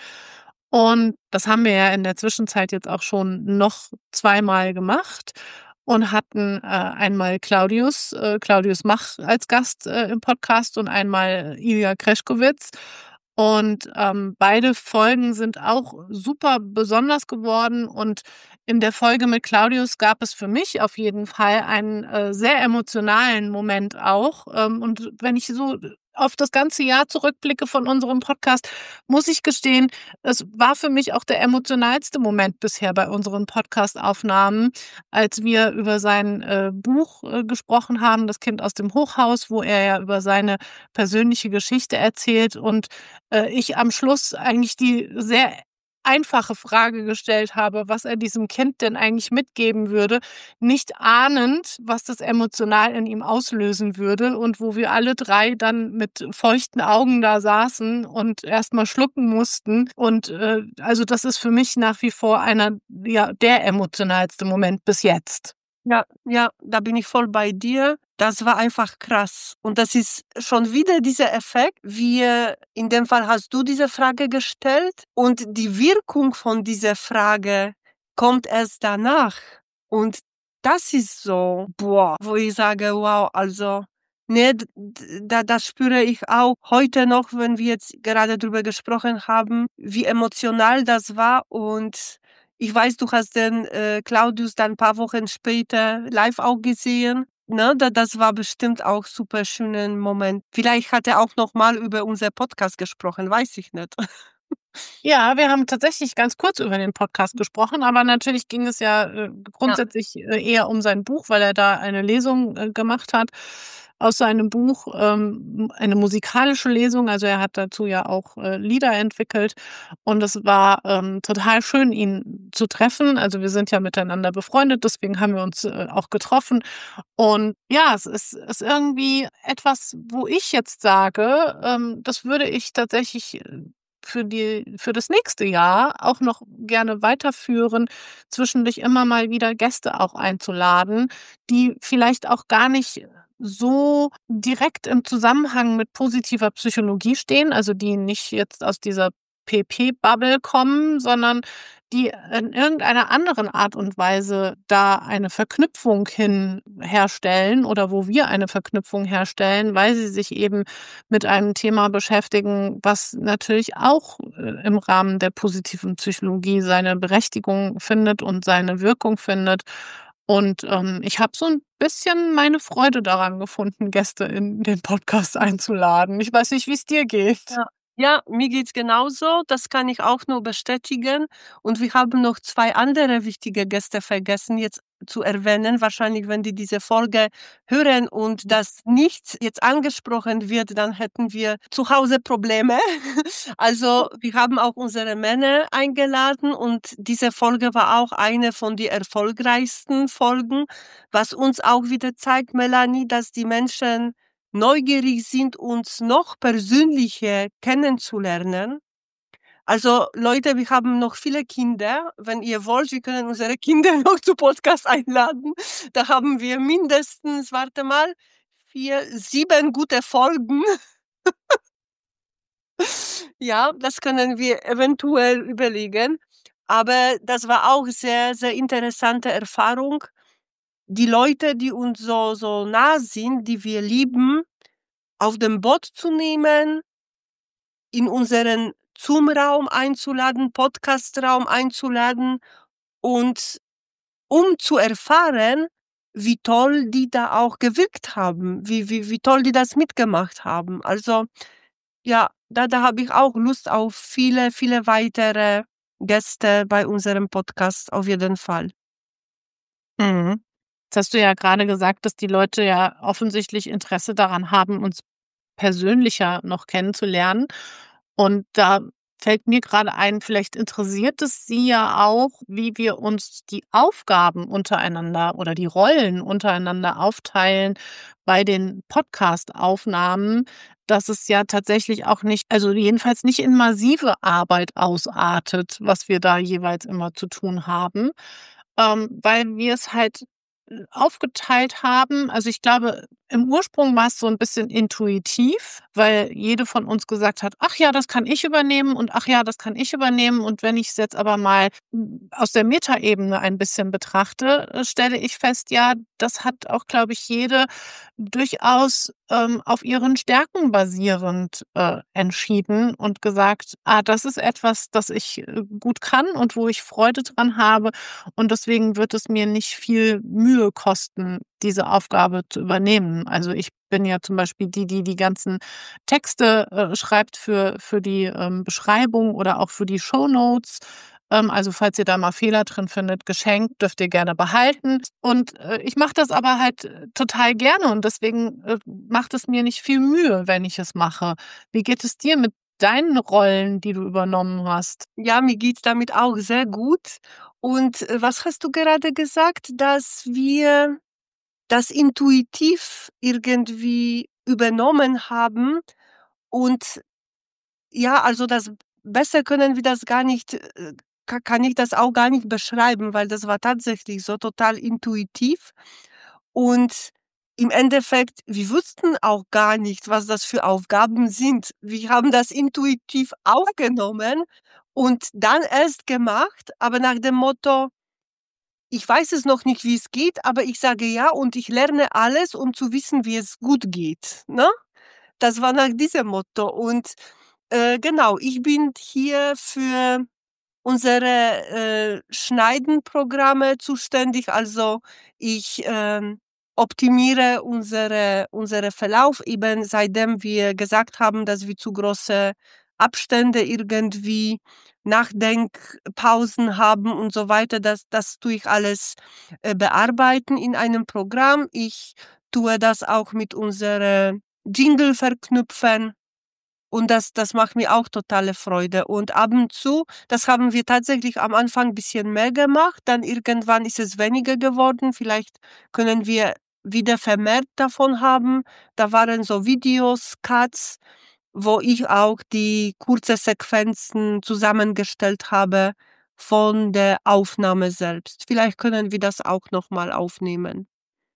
Und das haben wir ja in der Zwischenzeit jetzt auch schon noch zweimal gemacht und hatten, äh, einmal Claudius äh, Claudius Mach als Gast, äh, im Podcast und einmal Ilja Greschkowitz. Und, ähm, beide Folgen sind auch super besonders geworden. Und in der Folge mit Claudius gab es für mich auf jeden Fall einen, äh, sehr emotionalen Moment auch. Ähm, und wenn ich so auf das ganze Jahr zurückblicke von unserem Podcast, muss ich gestehen, es war für mich auch der emotionalste Moment bisher bei unseren Podcastaufnahmen, als wir über sein, äh, Buch, äh, gesprochen haben, „Das Kind aus dem Hochhaus“, wo er ja über seine persönliche Geschichte erzählt und, äh, ich am Schluss eigentlich die sehr einfache Frage gestellt habe, was er diesem Kind denn eigentlich mitgeben würde, nicht ahnend, was das emotional in ihm auslösen würde und wo wir alle drei dann mit feuchten Augen da saßen und erst mal schlucken mussten. Und, äh, also, das ist für mich nach wie vor einer ja, der emotionalste Moment bis jetzt. Ja, ja, da bin ich voll bei dir. Das war einfach krass. Und das ist schon wieder dieser Effekt, wie äh, in dem Fall hast du diese Frage gestellt und die Wirkung von dieser Frage kommt erst danach. Und das ist so, boah, wo ich sage: „Wow, also, ne, d d da das spüre ich auch heute noch, wenn wir jetzt gerade drüber gesprochen haben, wie emotional das war.“ Und ich weiß, du hast den, äh, Claudius dann paar Wochen später live auch gesehen, ne? Da das war bestimmt auch super schönen Moment. Vielleicht hat er auch noch mal über unser Podcast gesprochen, weiß ich nicht. Ja, wir haben tatsächlich ganz kurz über den Podcast gesprochen, aber natürlich ging es ja, äh, Ja. grundsätzlich, äh, eher um sein Buch, weil er da eine Lesung, äh, gemacht hat aus seinem Buch, ähm, eine musikalische Lesung. Also, er hat dazu ja auch, äh, Lieder entwickelt und es war, ähm, total schön, ihn zu treffen. Also, wir sind ja miteinander befreundet, deswegen haben wir uns, äh, auch getroffen. Und ja, es ist ist irgendwie etwas, wo ich jetzt sage, ähm, das würde ich tatsächlich, äh, für die für das nächste Jahr auch noch gerne weiterführen, zwischendurch immer mal wieder Gäste auch einzuladen, die vielleicht auch gar nicht so direkt im Zusammenhang mit positiver Psychologie stehen, also die nicht jetzt aus dieser P P-Bubble kommen, sondern die in irgendeiner anderen Art und Weise da eine Verknüpfung hin herstellen oder wo wir eine Verknüpfung herstellen, weil sie sich eben mit einem Thema beschäftigen, was natürlich auch, äh, im Rahmen der positiven Psychologie seine Berechtigung findet und seine Wirkung findet. Und, ähm, ich habe so ein bisschen meine Freude daran gefunden, Gäste in den Podcast einzuladen. Ich weiß nicht, wie es dir geht. Ja. Ja, mir geht's genauso. Das kann ich auch nur bestätigen. Und wir haben noch zwei andere wichtige Gäste vergessen jetzt zu erwähnen. Wahrscheinlich, wenn die diese Folge hören und das nicht jetzt angesprochen wird, dann hätten wir zu Hause Probleme. Also, wir haben auch unsere Männer eingeladen und diese Folge war auch eine von die erfolgreichsten Folgen, was uns auch wieder zeigt, Melanie, dass die Menschen neugierig sind, uns noch persönlicher kennenzulernen. Also Leute, wir haben noch viele Kinder. Wenn ihr wollt, wir können unsere Kinder noch zu Podcast einladen. Da haben wir mindestens, warte mal, vier, sieben gute Folgen. Ja, das können wir eventuell überlegen. Aber das war auch sehr, sehr interessante Erfahrung. Die Leute, die uns so, so nah sind, die wir lieben, auf dem Boot zu nehmen, in unseren Zoom-Raum einzuladen, Podcast-Raum einzuladen und um zu erfahren, wie toll die da auch gewirkt haben, wie wie wie toll die das mitgemacht haben. Also, ja, da da habe ich auch Lust auf viele, viele weitere Gäste bei unserem Podcast auf jeden Fall. Mhm. Jetzt hast du ja gerade gesagt, dass die Leute ja offensichtlich Interesse daran haben, uns persönlicher noch kennenzulernen. Und da fällt mir gerade ein, vielleicht interessiert es Sie ja auch, wie wir uns die Aufgaben untereinander oder die Rollen untereinander aufteilen bei den Podcast-Aufnahmen, dass es ja tatsächlich auch nicht, also jedenfalls nicht in massive Arbeit ausartet, was wir da jeweils immer zu tun haben, ähm, weil wir es halt, äh, aufgeteilt haben. Also, ich glaube, im Ursprung war es so ein bisschen intuitiv, weil jede von uns gesagt hat: „Ach ja, das kann ich übernehmen“ und „Ach ja, das kann ich übernehmen.“ Und wenn ich es jetzt aber mal, hm, aus der Metaebene ein bisschen betrachte, äh, stelle ich fest, ja, das hat auch, glaube ich, jede durchaus, ähm, auf ihren Stärken basierend, äh, entschieden und gesagt: „Ah, das ist etwas, das ich, äh, gut kann und wo ich Freude dran habe und deswegen wird es mir nicht viel Mühe kosten, diese Aufgabe zu übernehmen.“ Also, ich bin ja zum Beispiel die, die die ganzen Texte, äh, schreibt für für die, ähm, Beschreibung oder auch für die Shownotes. Ähm, also, falls ihr da mal Fehler drin findet, geschenkt, dürft ihr gerne behalten. Und, äh, ich mache das aber halt, äh, total gerne und deswegen, äh, macht es mir nicht viel Mühe, wenn ich es mache. Wie geht es dir mit deinen Rollen, die du übernommen hast? Ja, mir geht's damit auch sehr gut. Und, äh, was hast du gerade gesagt, dass wir das intuitiv irgendwie übernommen haben und ja, also das besser können wir das gar nicht äh, ka kann ich das auch gar nicht beschreiben, weil das war tatsächlich so total intuitiv. Und im Endeffekt, wir wussten auch gar nicht, was das für Aufgaben sind. Wir haben das intuitiv aufgenommen und dann erst gemacht, aber nach dem Motto: „Ich weiß es noch nicht, wie es geht, aber ich sage ja und ich lerne alles, um zu wissen, wie es gut geht“, ne? Das war nach diesem Motto und, äh, genau, ich bin hier für unsere, äh, Schneidenprogramme zuständig. Also, ich, ähm, optimiere unsere unsere Verlauf eben, seitdem wir gesagt haben, dass wir zu große Abstände irgendwie, Nachdenkpausen haben und so weiter. Das das tue ich alles, äh, bearbeiten in einem Programm. Ich tue das auch mit unsere Jingle verknüpfen. Und das das macht mir auch totale Freude. Und ab und zu das haben wir tatsächlich am Anfang bisschen mehr gemacht, dann irgendwann ist es weniger geworden. Vielleicht können wir wieder vermehrt davon haben. Da waren so Videos, Cuts, wo ich auch die kurze Sequenzen zusammengestellt habe von der Aufnahme selbst. Vielleicht können wir das auch noch mal aufnehmen.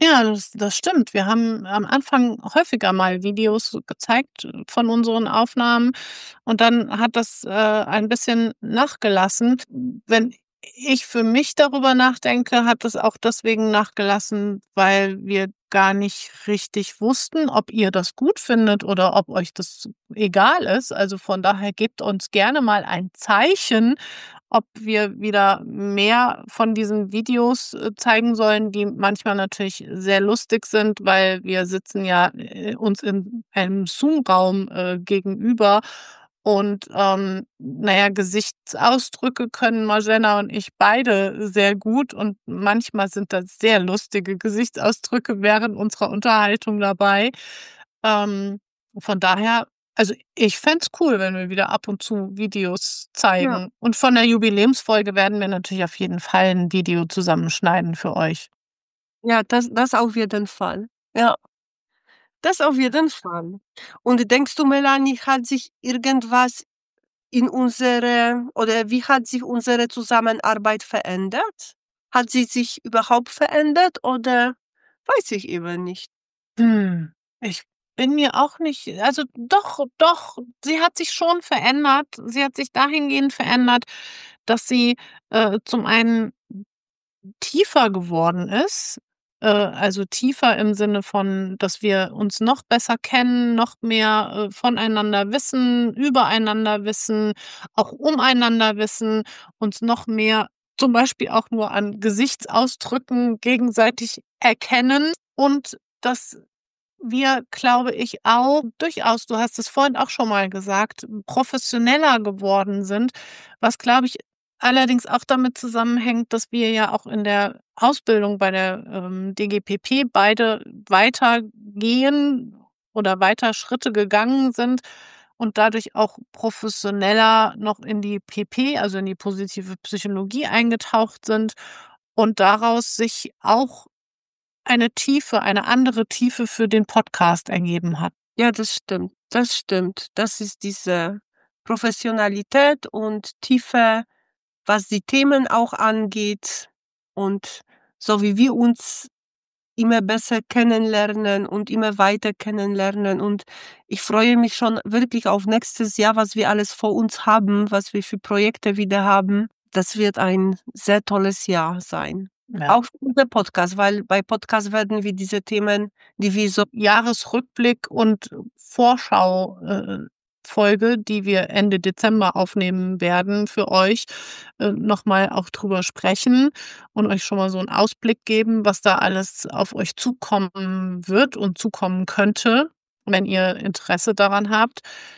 Ja, das das stimmt. Wir haben am Anfang häufiger mal Videos gezeigt von unseren Aufnahmen und dann hat das, äh, ein bisschen nachgelassen. Wenn ich für mich darüber nachdenke, hat es auch deswegen nachgelassen, weil wir gar nicht richtig wussten, ob ihr das gut findet oder ob euch das egal ist. Also, von daher gebt uns gerne mal ein Zeichen, ob wir wieder mehr von diesen Videos, äh, zeigen sollen, die manchmal natürlich sehr lustig sind, weil wir sitzen ja, äh, uns in einem Zoom-Raum, äh, gegenüber und, ähm, na ja, Gesichtsausdrücke können Marzena und ich beide sehr gut und manchmal sind da sehr lustige Gesichtsausdrücke während unserer Unterhaltung dabei. Ähm, von daher also, ich fände es cool, wenn wir wieder ab und zu Videos Ja. zeigen. Und von der Jubiläumsfolge werden wir natürlich auf jeden Fall 'n Video zusammenschneiden für euch. Ja, das das auf jeden Fall. Ja, das auf jeden Fall. Und denkst du, Melanie, hat sich irgendwas in unsere oder wie hat sich unsere Zusammenarbeit verändert? Hat sie sich überhaupt verändert oder weiß ich eben nicht? Hm, ich bin mir auch nicht also doch, doch, sie hat sich schon verändert. Sie hat sich dahingehend verändert, dass sie, äh, zum einen tiefer geworden ist, äh, also tiefer im Sinne von, dass wir uns noch besser kennen, noch mehr, äh, voneinander wissen, übereinander wissen, auch umeinander wissen, uns noch mehr zum Beispiel auch nur an Gesichtsausdrücken gegenseitig erkennen und dass wir, glaube ich, auch durchaus, du hast es vorhin auch schon mal gesagt, professioneller geworden sind, was, glaube ich, allerdings auch damit zusammenhängt, dass wir ja auch in der Ausbildung bei der, ähm, D G P P beide weitergehen oder weiter Schritte gegangen sind und dadurch auch professioneller noch in die P P, also in die positive Psychologie eingetaucht sind und daraus sich auch eine Tiefe eine andere Tiefe für den Podcast ergeben hat. Ja, das stimmt. Das stimmt. Das ist diese Professionalität und Tiefe, was die Themen auch angeht und so wie wir uns immer besser kennenlernen und immer weiter kennenlernen. Und ich freue mich schon wirklich auf nächstes Jahr, was wir alles vor uns haben, was wir für Projekte wieder haben. Das wird ein sehr tolles Jahr sein. Ja. Auch für unser Podcast, weil bei Podcast werden wir diese Themen, die wir so Jahresrückblick und Vorschau äh, Folge, die wir Ende Dezember aufnehmen werden für euch, äh, noch mal auch drüber sprechen und euch schon mal so 'n Ausblick geben, was da alles auf euch zukommen wird und zukommen könnte, wenn ihr Interesse daran habt.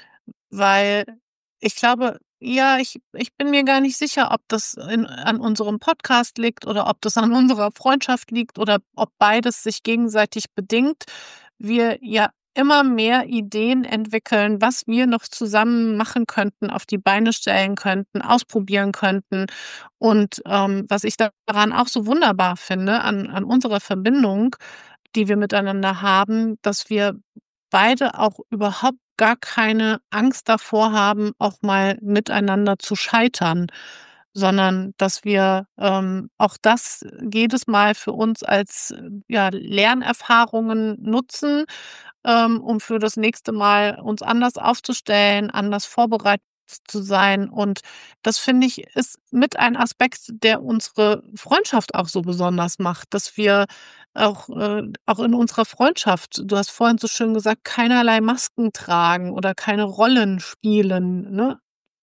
Weil ich glaube ja, ich ich bin mir gar nicht sicher, ob das in an unserem Podcast liegt oder ob das an unserer Freundschaft liegt oder ob beides sich gegenseitig bedingt. Wir ja immer mehr Ideen entwickeln, was wir noch zusammen machen könnten, auf die Beine stellen könnten, ausprobieren könnten. Und, ähm, was ich daran auch so wunderbar finde an an unserer Verbindung, die wir miteinander haben, dass wir beide auch überhaupt gar keine Angst davor haben, auch mal miteinander zu scheitern, sondern dass wir, ähm, auch das jedes Mal für uns als, äh, ja, Lernerfahrungen nutzen, ähm, um für das nächste Mal uns anders aufzustellen, anders vorbereitet zu sein. Und das, finde ich, ist mit ein Aspekt, der unsere Freundschaft auch so besonders macht, dass wir auch äh, auch in unserer Freundschaft du hast vorhin so schön gesagt, keinerlei Masken tragen oder keine Rollen spielen, ne?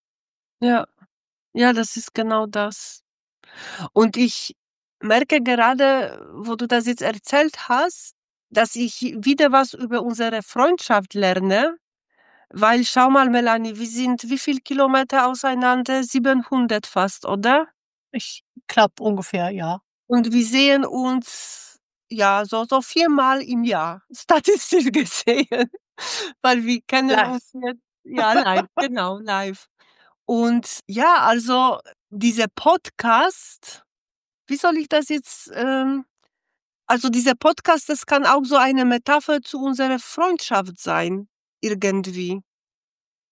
ja, ja, das ist genau das. Und ich merke gerade, wo du das jetzt erzählt hast, dass ich wieder was über unsere Freundschaft lerne, weil schau mal, Melanie, wir sind wie viel Kilometer auseinander? siebenhundert fast, oder? Ich glaube ungefähr, ja. Und wir sehen uns, ja, so so viermal im Jahr, statistisch gesehen, weil wir kennen uns Live. jetzt ja, live, genau, live. Und ja, also, dieser Podcast, wie soll ich das jetzt, ähm also, dieser Podcast, das kann auch so eine Metapher zu unserer Freundschaft sein, irgendwie.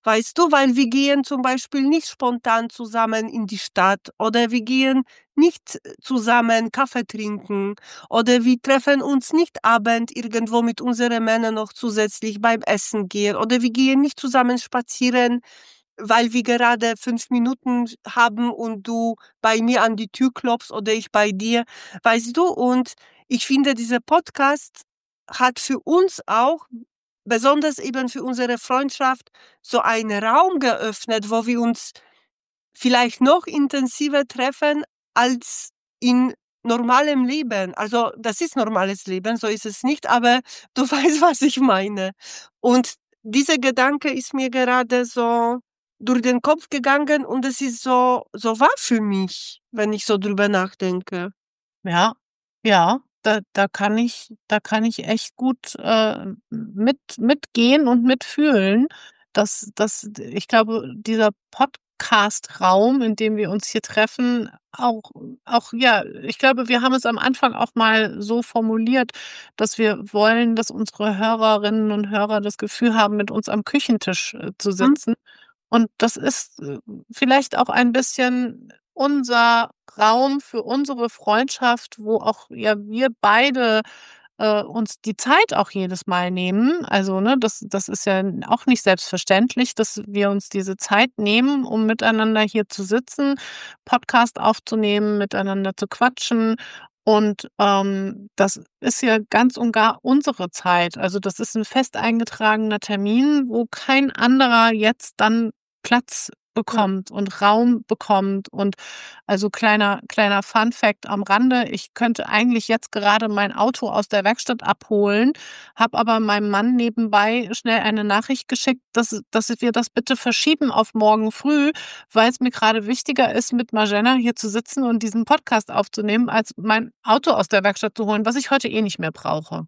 Weißt du, weil wir gehen zum Beispiel nicht spontan zusammen in die Stadt oder wir gehen nicht zusammen Kaffee trinken oder wir treffen uns nicht Abend irgendwo mit unseren Männern noch zusätzlich beim Essen gehen oder wir gehen nicht zusammen spazieren, weil wir gerade fünf Minuten haben und du bei mir an die Tür klopfst oder ich bei dir, weißt du? Und ich finde, dieser Podcast hat für uns auch, besonders eben für unsere Freundschaft, so einen Raum geöffnet, wo wir uns vielleicht noch intensiver treffen als in normalem Leben. Also, das ist normales Leben, so ist es nicht, aber du weißt, was ich meine. Und dieser Gedanke ist mir gerade so durch den Kopf gegangen und es ist so so wahr für mich, wenn ich so drüber nachdenke. Ja, ja, da da kann ich da kann ich echt gut, äh, mit mitgehen und mitfühlen, dass dass ich glaube, dieser Podcast-Raum, in dem wir uns hier treffen, auch auch ja, ich glaube, wir haben es am Anfang auch mal so formuliert, dass wir wollen, dass unsere Hörerinnen und Hörer das Gefühl haben, mit uns am Küchentisch, äh, zu Mhm. sitzen. Und das ist, äh, vielleicht auch ein bisschen unser Raum für unsere Freundschaft, wo auch ja wir beide, äh, uns die Zeit auch jedes Mal nehmen. Also, ne, das das ist ja n auch nicht selbstverständlich, dass wir uns diese Zeit nehmen, um miteinander hier zu sitzen, Podcast aufzunehmen, miteinander zu quatschen. Und, ähm, das ist ja ganz und gar unsere Zeit. Also, das ist 'n fest eingetragener Termin, wo kein anderer jetzt dann Platz Ja. bekommt und Raum bekommt. Und also kleiner kleiner Fun-Fact am Rande: Ich könnte eigentlich jetzt gerade mein Auto aus der Werkstatt abholen, habe aber meinem Mann nebenbei schnell eine Nachricht geschickt, dass dass wir das bitte verschieben auf morgen früh, weil's mir grade wichtiger ist, mit Marjana hier zu sitzen und diesen Podcast aufzunehmen, als mein Auto aus der Werkstatt zu holen, was ich heute eh nicht mehr brauche.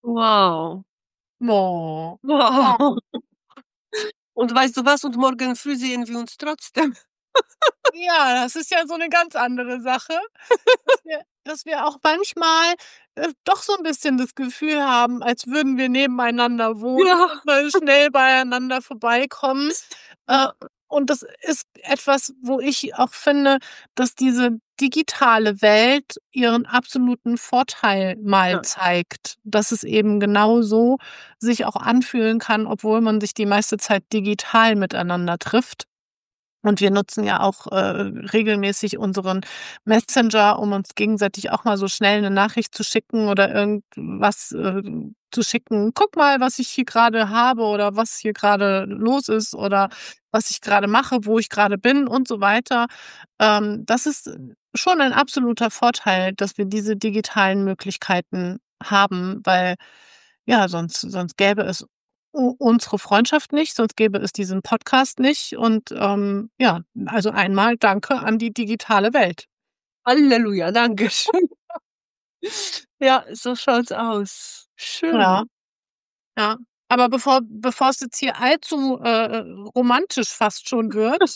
Wow. Oh. Wow. Oh. Und weißt du was? Und morgen früh sehen wir uns trotzdem. Ja, das ist ja so 'ne ganz andere Sache, dass wir dass wir auch manchmal, äh, doch so 'n bisschen das Gefühl haben, als würden wir nebeneinander wohnen Ja. und mal schnell beieinander vorbeikommen. Äh, Ja. und das ist etwas, wo ich auch finde, dass diese digitale Welt ihren absoluten Vorteil mal Ja. zeigt, dass es eben genauso sich auch anfühlen kann, obwohl man sich die meiste Zeit digital miteinander trifft. Und wir nutzen ja auch, äh, regelmäßig unseren Messenger, um uns gegenseitig auch mal so schnell 'ne Nachricht zu schicken oder irgendwas, äh, zu schicken: „Guck mal, was ich hier grade habe oder was hier grade los ist oder was ich grade mache, wo ich grade bin“ und so weiter. Ähm, das ist schon ein absoluter Vorteil, dass wir diese digitalen Möglichkeiten haben, weil, ja, sonst sonst gäbe es u unsere Freundschaft nicht, sonst gäbe es diesen Podcast nicht. Und, ähm, ja, also einmal Danke an die digitale Welt. Halleluja, danke schön. Ja, so schaut's aus. Ja, Schön. ja. Aber bevor bevor's jetzt hier allzu, äh, äh, romantisch fast schon wird,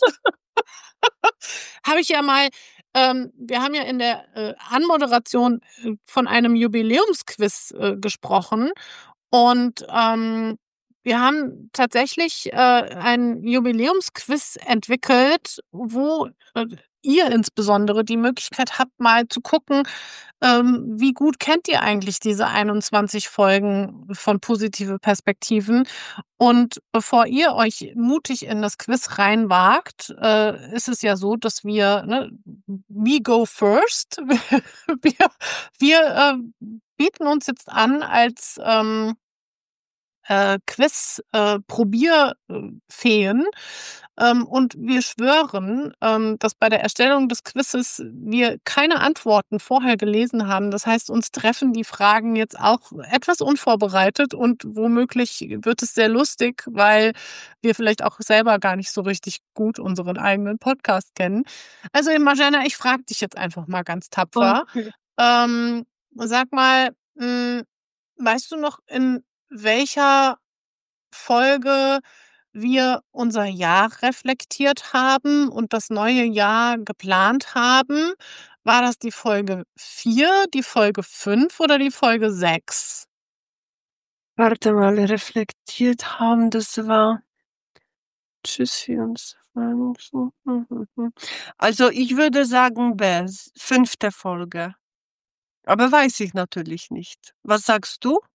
habe ich ja mal ähm, wir haben ja in der, äh, Anmoderation, äh, von einem Jubiläumsquiz, äh, gesprochen. Und, ähm, wir haben tatsächlich, äh, ein Jubiläumsquiz entwickelt, wo, äh, ihr insbesondere die Möglichkeit habt, mal zu gucken, ähm, wie gut kennt ihr eigentlich diese einundzwanzig Folgen von „Positive Perspektiven?“ Und bevor ihr euch mutig in das Quiz reinwagt, äh, ist es ja so, dass wir, ne we go first. Wir wir, ähm, bieten uns jetzt an als, ähm äh, Quiz äh, Probier äh, Feen, ähm, und wir schwören, ähm, dass bei der Erstellung des Quizzes wir keine Antworten vorher gelesen haben. Das heißt, uns treffen die Fragen jetzt auch etwas unvorbereitet und womöglich wird es sehr lustig, weil wir vielleicht auch selber gar nicht so richtig gut unseren eigenen Podcast kennen. Also, Marjana, ich frage dich jetzt einfach mal ganz tapfer. Okay. Ähm, sag mal, hm, weißt du noch, in welcher Folge wir unser Jahr reflektiert haben und das neue Jahr geplant haben? War das die Folge vier, die Folge fünf oder die Folge sechs? Warte mal, reflektiert haben, das war Tschüss, vierundzwanzig. Mhm, mhm. Also, ich würde sagen B, s fünfte Folge. Aber weiß ich natürlich nicht. Was sagst du?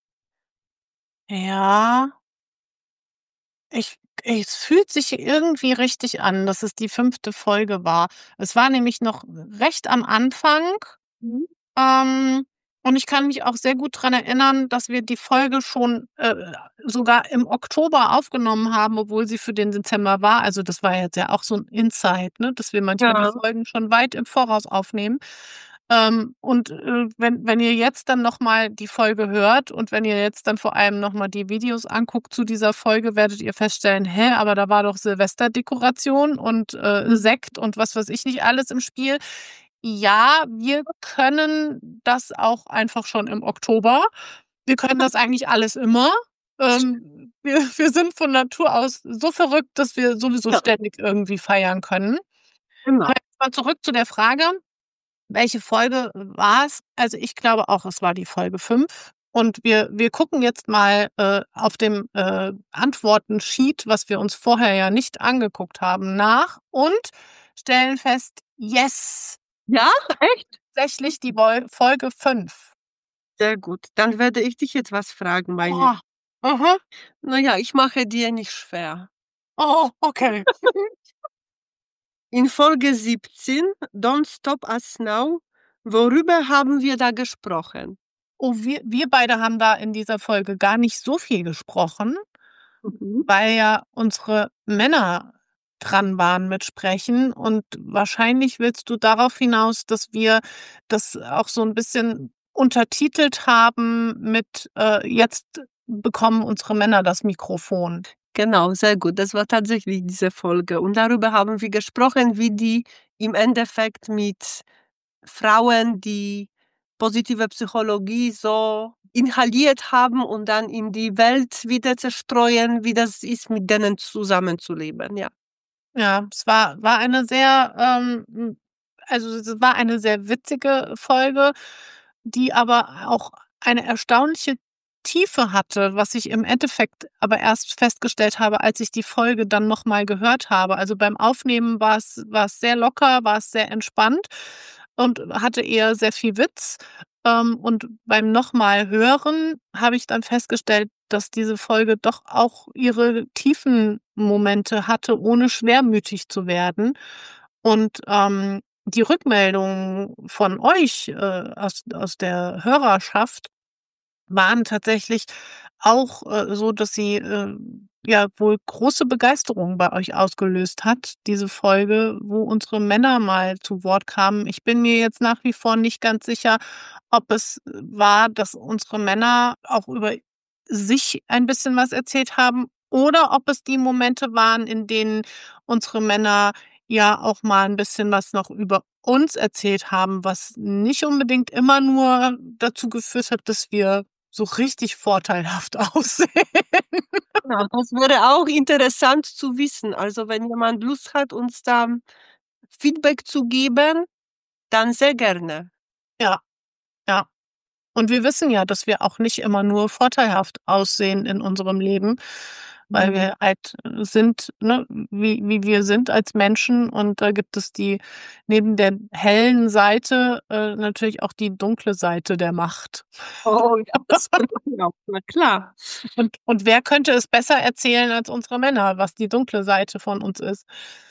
Ja. Ich es fühlt sich irgendwie richtig an, dass es die fünfte Folge war. Es war nämlich noch recht am Anfang, Mhm. ähm, und ich kann mich auch sehr gut dran erinnern, dass wir die Folge schon, äh, sogar im Oktober aufgenommen haben, obwohl sie für den Dezember war. Also, das war jetzt ja auch so 'n Insight, ne, dass wir manchmal die Ja. Folgen schon weit im Voraus aufnehmen. Ähm, und, äh, wenn wenn ihr jetzt dann noch mal die Folge hört und wenn ihr jetzt dann vor allem noch mal die Videos anguckt zu dieser Folge, werdet ihr feststellen: „Hä, aber da war doch Silvesterdekoration und, äh, Mhm. Sekt und was weiß ich nicht alles im Spiel.“ Ja, wir können das auch einfach schon im Oktober. Wir können das eigentlich alles immer. Ähm, wir wir sind von Natur aus so verrückt, dass wir sowieso Ja, ständig irgendwie feiern können. immer. Aber jetzt mal zurück zu der Frage: Welche Folge war's? Also, ich glaube auch, es war die Folge fünf. Und wir wir gucken jetzt mal, äh, auf dem, äh, Antworten-Sheet, was wir uns vorher ja nicht angeguckt haben, nach und stellen fest: Yes, Ja, echt? tatsächlich die Wol Folge fünf. Sehr gut. Dann werde ich dich jetzt was fragen, meine. Oh, mhm. Na ja, ich mache dir nicht schwer. Oh, okay. In Folge siebzehn, „Don't Stop Us Now“, worüber haben wir da gesprochen? Oh, wir wir beide haben da in dieser Folge gar nicht so viel gesprochen. Mhm. Weil ja unsere Männer dran waren mit Sprechen und wahrscheinlich willst du darauf hinaus, dass wir das auch so 'n bisschen untertitelt haben mit, äh: „Jetzt bekommen unsere Männer das Mikrofon.“ Genau, sehr gut. Das war tatsächlich diese Folge. Und darüber haben wir gesprochen, wie die im Endeffekt mit Frauen, die positive Psychologie so inhaliert haben und dann in die Welt wieder zerstreuen, wie das ist, mit denen zusammenzuleben, ja. Ja, es war war eine sehr, ähm, hm also, es war eine sehr witzige Folge, die aber auch eine erstaunliche Tiefe hatte, was ich im Endeffekt aber erst festgestellt habe, als ich die Folge dann noch mal gehört habe. Also, beim Aufnehmen war es war es sehr locker, war es sehr entspannt und hatte eher sehr viel Witz. Ähm, und beim noch mal hören habe ich dann festgestellt, dass diese Folge doch auch ihre tiefen Momente hatte, ohne schwermütig zu werden. Und, ähm, die Rückmeldungen von euch, äh, aus aus der Hörerschaft waren tatsächlich auch, äh, so, dass sie, äh, ja wohl große Begeisterung bei euch ausgelöst hat, diese Folge, wo unsere Männer mal zu Wort kamen. Ich bin mir jetzt nach wie vor nicht ganz sicher, ob es war, dass unsere Männer auch über sich ein bisschen was erzählt haben oder ob es die Momente waren, in denen unsere Männer ja auch mal 'n bisschen was noch über uns erzählt haben, was nicht unbedingt immer nur dazu geführt hat, dass wir so richtig vorteilhaft aussehen. Genau, das wäre auch interessant zu wissen. Also, wenn jemand Lust hat, uns da Feedback zu geben, dann sehr gerne. Ja, ja. Und wir wissen ja, dass wir auch nicht immer nur vorteilhaft aussehen in unserem Leben, weil Mhm. wir halt sind, ne, wie wie wir sind als Menschen und da gibt es die neben der hellen Seite, äh, natürlich auch die dunkle Seite der Macht. Oh ja, das genau, na klar. Und und wer könnte es besser erzählen als unsere Männer, was die dunkle Seite von uns ist?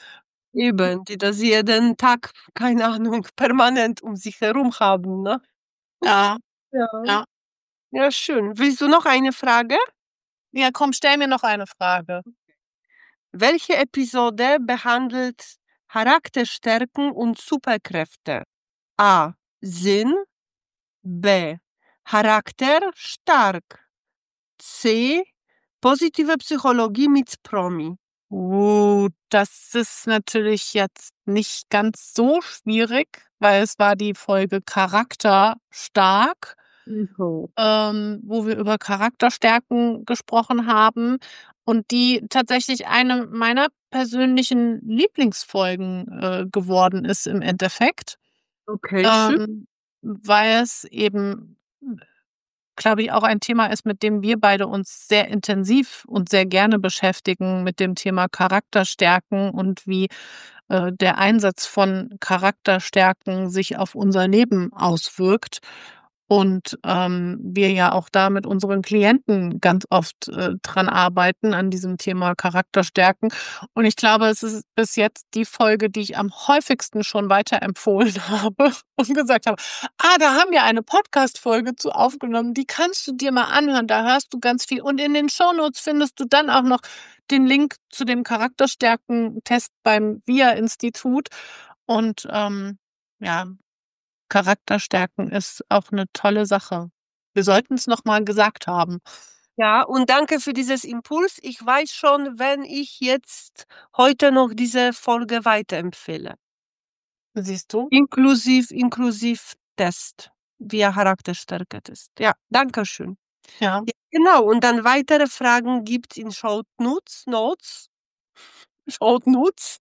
Eben, die das jeden Tag, keine Ahnung, permanent um sich herum haben, ne? Ja, Ja. ja. Ja, schön. Willst du noch eine Frage? Ja, komm, stell mir noch eine Frage. Welche Episode behandelt Charakterstärken und Superkräfte? A. Sinn. B. Charakter stark. C. Positive Psychologie mit Promi. Uh, das ist natürlich jetzt nicht ganz so schwierig, weil es war die Folge Charakterstark, Mhm. ähm, wo wir über Charakterstärken gesprochen haben und die tatsächlich eine meiner persönlichen Lieblingsfolgen, äh, geworden ist im Endeffekt, Okay, schön. ähm, weil es eben glaube ich, auch ein Thema ist, mit dem wir beide uns sehr intensiv und sehr gerne beschäftigen, mit dem Thema Charakterstärken und wie, äh, der Einsatz von Charakterstärken sich auf unser Leben auswirkt. Und, ähm, wir ja auch da mit unseren Klienten ganz oft, äh, dran arbeiten an diesem Thema Charakterstärken. Und ich glaube, es ist bis jetzt die Folge, die ich am häufigsten schon weiterempfohlen habe und gesagt habe: „Ah, da haben wir eine Podcast-Folge zu aufgenommen, die kannst du dir mal anhören, da hörst du ganz viel.“ Und in den Shownotes findest du dann auch noch den Link zu dem Charakterstärken-Test beim V I A-Institut. Und, ähm, ja, Charakterstärken ist auch 'ne tolle Sache. Wir sollten's noch mal gesagt haben. Ja, und danke für dieses Impuls. Ich weiß schon, wenn ich jetzt heute noch diese Folge weiterempfehle. Siehst du? Inklusiv inklusiv Test, via Charakterstärke-Test. Ja, danke schön. Ja. Ja, genau, und dann weitere Fragen gibt's in Shownotes Notes. Shownotes.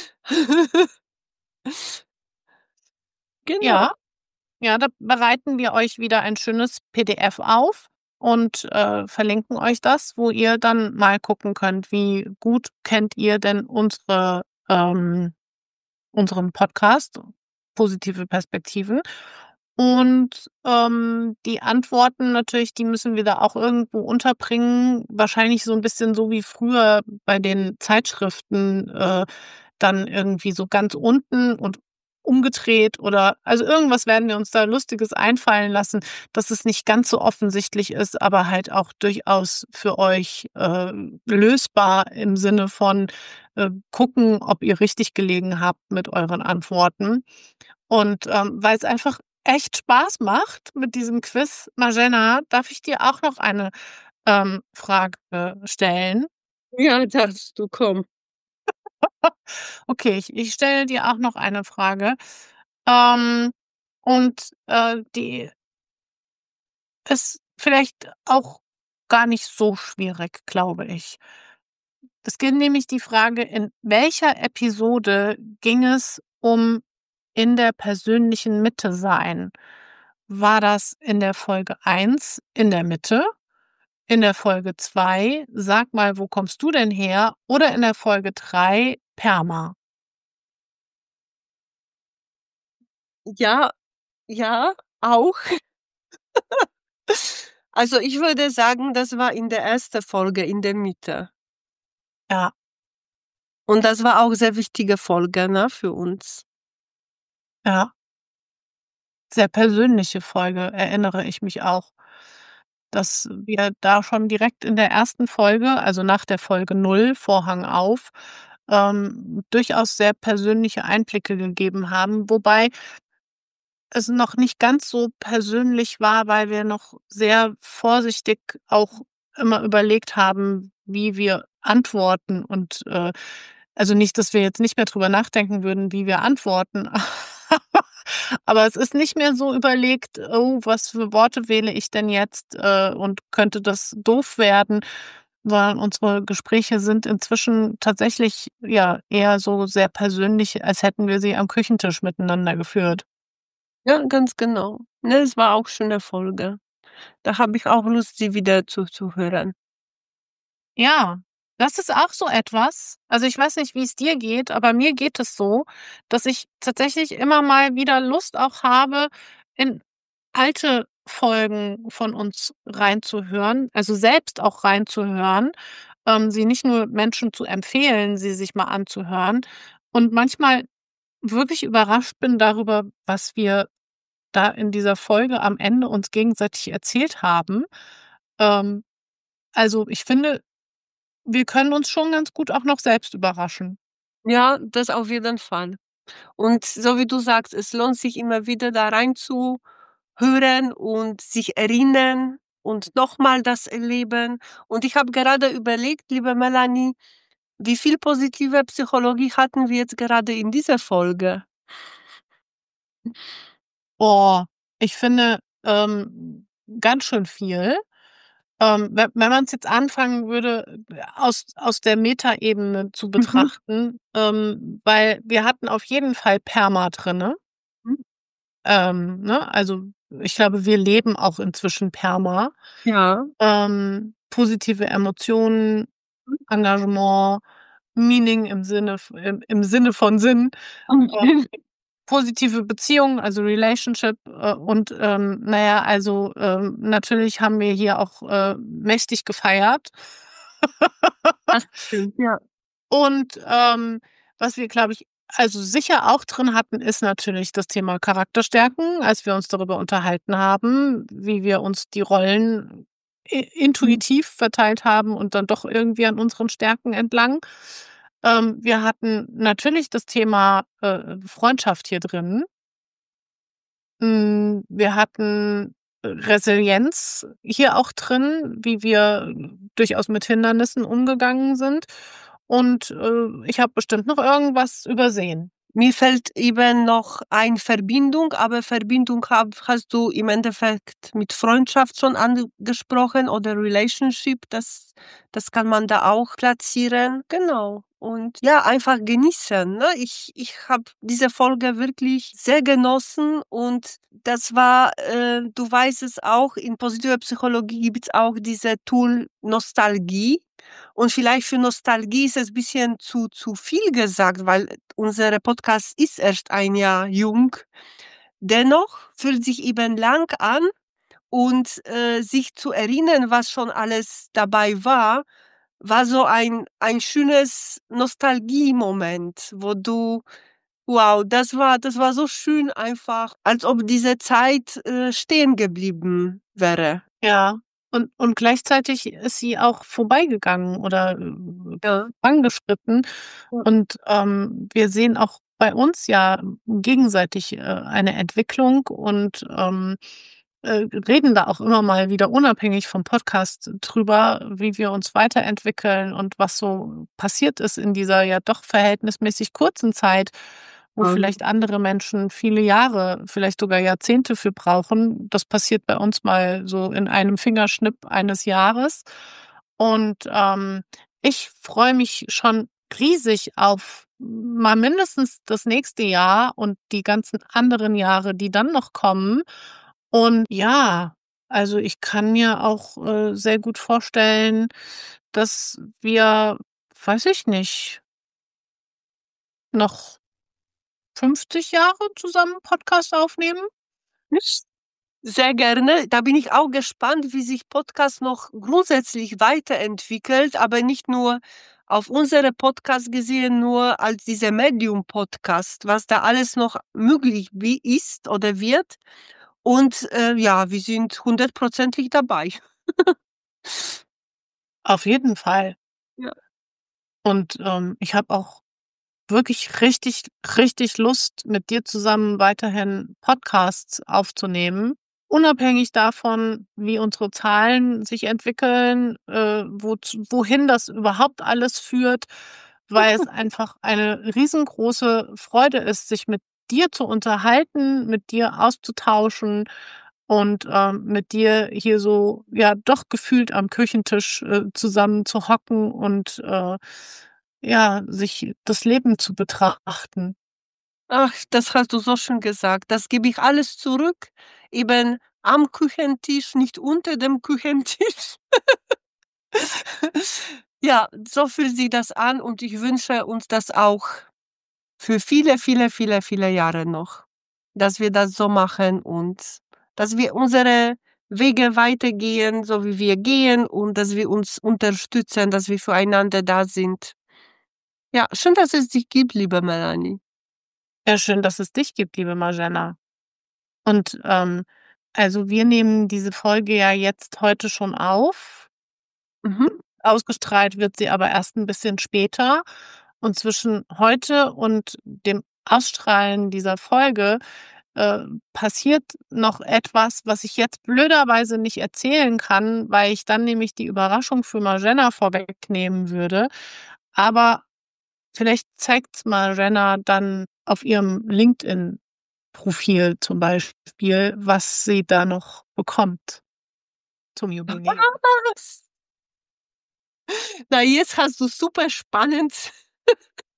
Genau. Ja, ja, da bereiten wir euch wieder ein schönes P D F auf und, äh, verlinken euch das, wo ihr dann mal gucken könnt, wie gut kennt ihr denn unsere ähm, unseren Podcast „Positive Perspektiven“. Und, ähm, die Antworten natürlich, die müssen wir da auch irgendwo unterbringen. Wahrscheinlich so 'n bisschen so wie früher bei den Zeitschriften, äh, dann irgendwie so ganz unten und umgedreht oder also, irgendwas werden wir uns da Lustiges einfallen lassen, dass es nicht ganz so offensichtlich ist, aber halt auch durchaus für euch, äh, lösbar im Sinne von, äh, gucken, ob ihr richtig gelegen habt mit euren Antworten. Und, ähm, weil's einfach echt Spaß macht mit diesem Quiz, Marzena, darf ich dir auch noch eine, ähm, Frage stellen? Ja, darfst du, komm. Okay, ich ich stelle dir auch noch eine Frage. Ähm, und, äh, die ist vielleicht auch gar nicht so schwierig, glaube ich. Es geht nämlich die Frage, in welcher Episode ging es um in der persönlichen Mitte sein? War das in der Folge eins in der Mitte, in der Folge zwei „Sag mal, wo kommst du denn her?“ oder in der Folge drei „Perma“? Ja, ja, auch. Also, ich würde sagen, das war in der erste Folge in der Mitte. Ja. Und das war auch sehr wichtige Folge, ne, für uns. Ja. Sehr persönliche Folge, erinnere ich mich auch, dass wir da schon direkt in der ersten Folge, also nach der Folge null, Vorhang auf, ähm, durchaus sehr persönliche Einblicke gegeben haben, wobei es noch nicht ganz so persönlich war, weil wir noch sehr vorsichtig auch immer überlegt haben, wie wir antworten und, äh also nicht, dass wir jetzt nicht mehr drüber nachdenken würden, wie wir antworten, aber es ist nicht mehr so überlegt: „Oh, was für Worte wähle ich denn jetzt, äh, und könnte das doof werden?“ Sondern unsere Gespräche sind inzwischen tatsächlich, ja, eher so sehr persönlich, als hätten wir sie am Küchentisch miteinander geführt. Ja, ganz genau. Ne, es war auch schöne Folge. Da habe ich auch Lust, sie wieder zuzuhören. Ja, das ist auch so etwas also, ich weiß nicht, wie's dir geht, aber mir geht es so, dass ich tatsächlich immer mal wieder Lust auch habe, in alte Folgen von uns reinzuhören, also, selbst auch reinzuhören, ähm, sie nicht nur Menschen zu empfehlen, sie sich mal anzuhören und manchmal wirklich überrascht bin darüber, was wir da in dieser Folge am Ende uns gegenseitig erzählt haben. Ähm, also, ich finde, wir können uns schon ganz gut auch noch selbst überraschen. Ja, das auf jeden Fall. Und so wie du sagst, es lohnt sich immer wieder da reinzuhören und sich erinnern und noch mal das erleben. Und ich habe gerade überlegt, liebe Melanie, wie viel positive Psychologie hatten wir jetzt gerade in dieser Folge? Boah, ich finde, ähm, ganz schön viel. Ähm, we wenn man's jetzt anfangen würde, äh, aus aus der Metaebene zu Mhm. betrachten, ähm, weil wir hatten auf jeden Fall Perma drinne. Hm. Ähm, ne, also ich glaube, wir leben auch inzwischen PERMA. Ja. Ähm, positive Emotionen, Mhm. Engagement, Meaning im Sinne v im im Sinne von Sinn, äh, positive Beziehungen, also Relationship, äh, und, ähm, na ja, also, ähm, natürlich haben wir hier auch, äh, mächtig gefeiert. Das stimmt, ja. Und, ähm, was wir, glaube ich, also sicher auch drin hatten, ist natürlich das Thema Charakterstärken, als wir uns darüber unterhalten haben, wie wir uns die Rollen i Mhm. intuitiv verteilt haben und dann doch irgendwie an unseren Stärken entlang. Ähm, wir hatten natürlich das Thema, äh, Freundschaft hier drin. Hm, wir hatten Resilienz hier auch drin, wie wir durchaus mit Hindernissen umgegangen sind. Und, äh, ich habe bestimmt noch irgendwas übersehen. Mir fällt eben noch ein Verbindung, aber Verbindung hab hast du im Endeffekt mit Freundschaft schon angesprochen oder Relationship, das das kann man da auch platzieren. Genau. Und ja, einfach genießen, ne? Ich ich habe diese Folge wirklich sehr genossen und das war äh, du weißt es auch, in positiver Psychologie gibt's auch diese Tool Nostalgie. Und vielleicht für Nostalgie ist es bisschen zu zu viel gesagt, weil unsere Podcast ist erst ein Jahr jung. Dennoch fühlt sich eben lang an und, äh, sich zu erinnern, was schon alles dabei war, war so ein ein schönes Nostalgiemoment, wo du wow, das war das war so schön einfach, als ob diese Zeit, äh, stehen geblieben wäre. Ja, und und gleichzeitig ist sie auch vorbeigegangen oder, äh, Ja. vorangeschritten. Ja. Und, ähm, wir sehen auch bei uns ja gegenseitig, äh, eine Entwicklung und, ähm, äh, reden da auch immer mal wieder unabhängig vom Podcast drüber, wie wir uns weiterentwickeln und was so passiert ist in dieser ja doch verhältnismäßig kurzen Zeit, wo Ähm. vielleicht andere Menschen viele Jahre, vielleicht sogar Jahrzehnte für brauchen. Das passiert bei uns mal so in einem Fingerschnipp eines Jahres. Und, ähm, ich freue mich schon riesig auf mal mindestens das nächste Jahr und die ganzen anderen Jahre, die dann noch kommen. Und ja, also ich kann mir auch, äh, sehr gut vorstellen, dass wir, weiß ich nicht noch fünfzig Jahre zusammen Podcast aufnehmen. Sehr gerne. Da bin ich auch gespannt, wie sich Podcast noch grundsätzlich weiterentwickelt, aber nicht nur auf unsere Podcast gesehen, nur als diese Medium-Podcast, was da alles noch möglich wie ist oder wird. Und, äh, ja, wir sind hundertprozentig dabei. Auf jeden Fall. Ja. Und, ähm, ich habe auch wirklich richtig, richtig Lust, mit dir zusammen weiterhin Podcasts aufzunehmen, unabhängig davon, wie unsere Zahlen sich entwickeln, äh, wozu wohin das überhaupt alles führt, weil es einfach eine riesengroße Freude ist, sich mit dir zu unterhalten, mit dir auszutauschen und, ähm, mit dir hier so, ja, doch gefühlt am Küchentisch, äh, zusammen zu hocken und, äh, ja, sich das Leben zu betrachten. Ach, das hast du so schön gesagt. Das gebe ich alles zurück, eben am Küchentisch, nicht unter dem Küchentisch. Ja, so fühlt sich das an und ich wünsche uns das auch für viele, viele, viele, viele Jahre noch, dass wir das so machen und dass wir unsere Wege weitergehen, so wie wir gehen und dass wir uns unterstützen, dass wir füreinander da sind. Ja, schön, dass es dich gibt, liebe Melanie. Ja, schön, dass es dich gibt, liebe Marjana. Und, ähm, also wir nehmen diese Folge ja jetzt heute schon auf. Mhm. Ausgestrahlt wird sie aber erst 'n bisschen später. Und zwischen heute und dem Ausstrahlen dieser Folge, äh, passiert noch etwas, was ich jetzt blöderweise nicht erzählen kann, weil ich dann nämlich die Überraschung für Marjana vorwegnehmen würde. Aber vielleicht zeigt's Marjana dann auf ihrem LinkedIn-Profil zum Beispiel, was sie da noch bekommt zum Jubiläum. Was? Na, jetzt hast du super spannend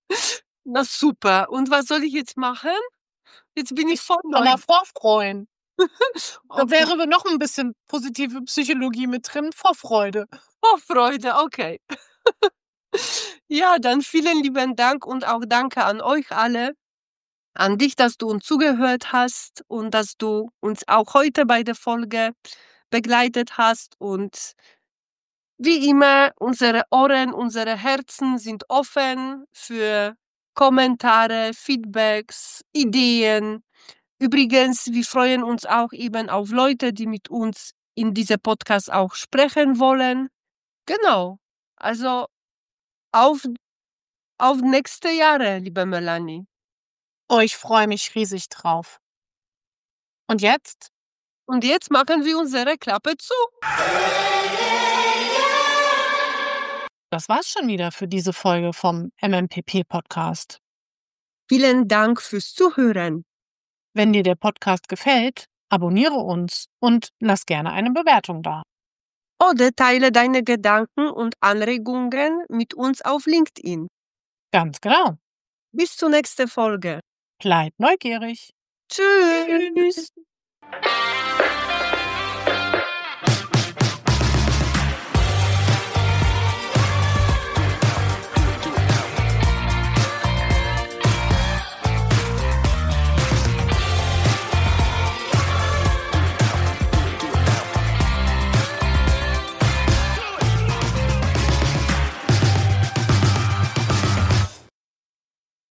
Na super. Und was soll ich jetzt machen? Jetzt bin ich Dich voll schon neu mal vorfreuen. Da Okay. wäre noch ein bisschen positive Psychologie mit drin, Vorfreude. Vorfreude, okay. Ja, dann vielen lieben Dank und auch danke an euch alle, an dich, dass du uns zugehört hast und dass du uns auch heute bei der Folge begleitet hast. Und wie immer, unsere Ohren, unsere Herzen sind offen für Kommentare, Feedbacks, Ideen. Übrigens, wir freuen uns auch eben auf Leute, die mit uns in diesem Podcast auch sprechen wollen. Genau. Also auf, auf nächste Jahre, liebe Melanie. Oh, ich freue mich riesig drauf. Und jetzt? Und jetzt machen wir unsere Klappe zu. Das war's schon wieder für diese Folge vom M M P P-Podcast. Vielen Dank fürs Zuhören. Wenn dir der Podcast gefällt, abonniere uns und lass gerne eine Bewertung da. Oder teile deine Gedanken und Anregungen mit uns auf LinkedIn. Ganz genau. Bis zur nächsten Folge. Bleib neugierig. Tschüss.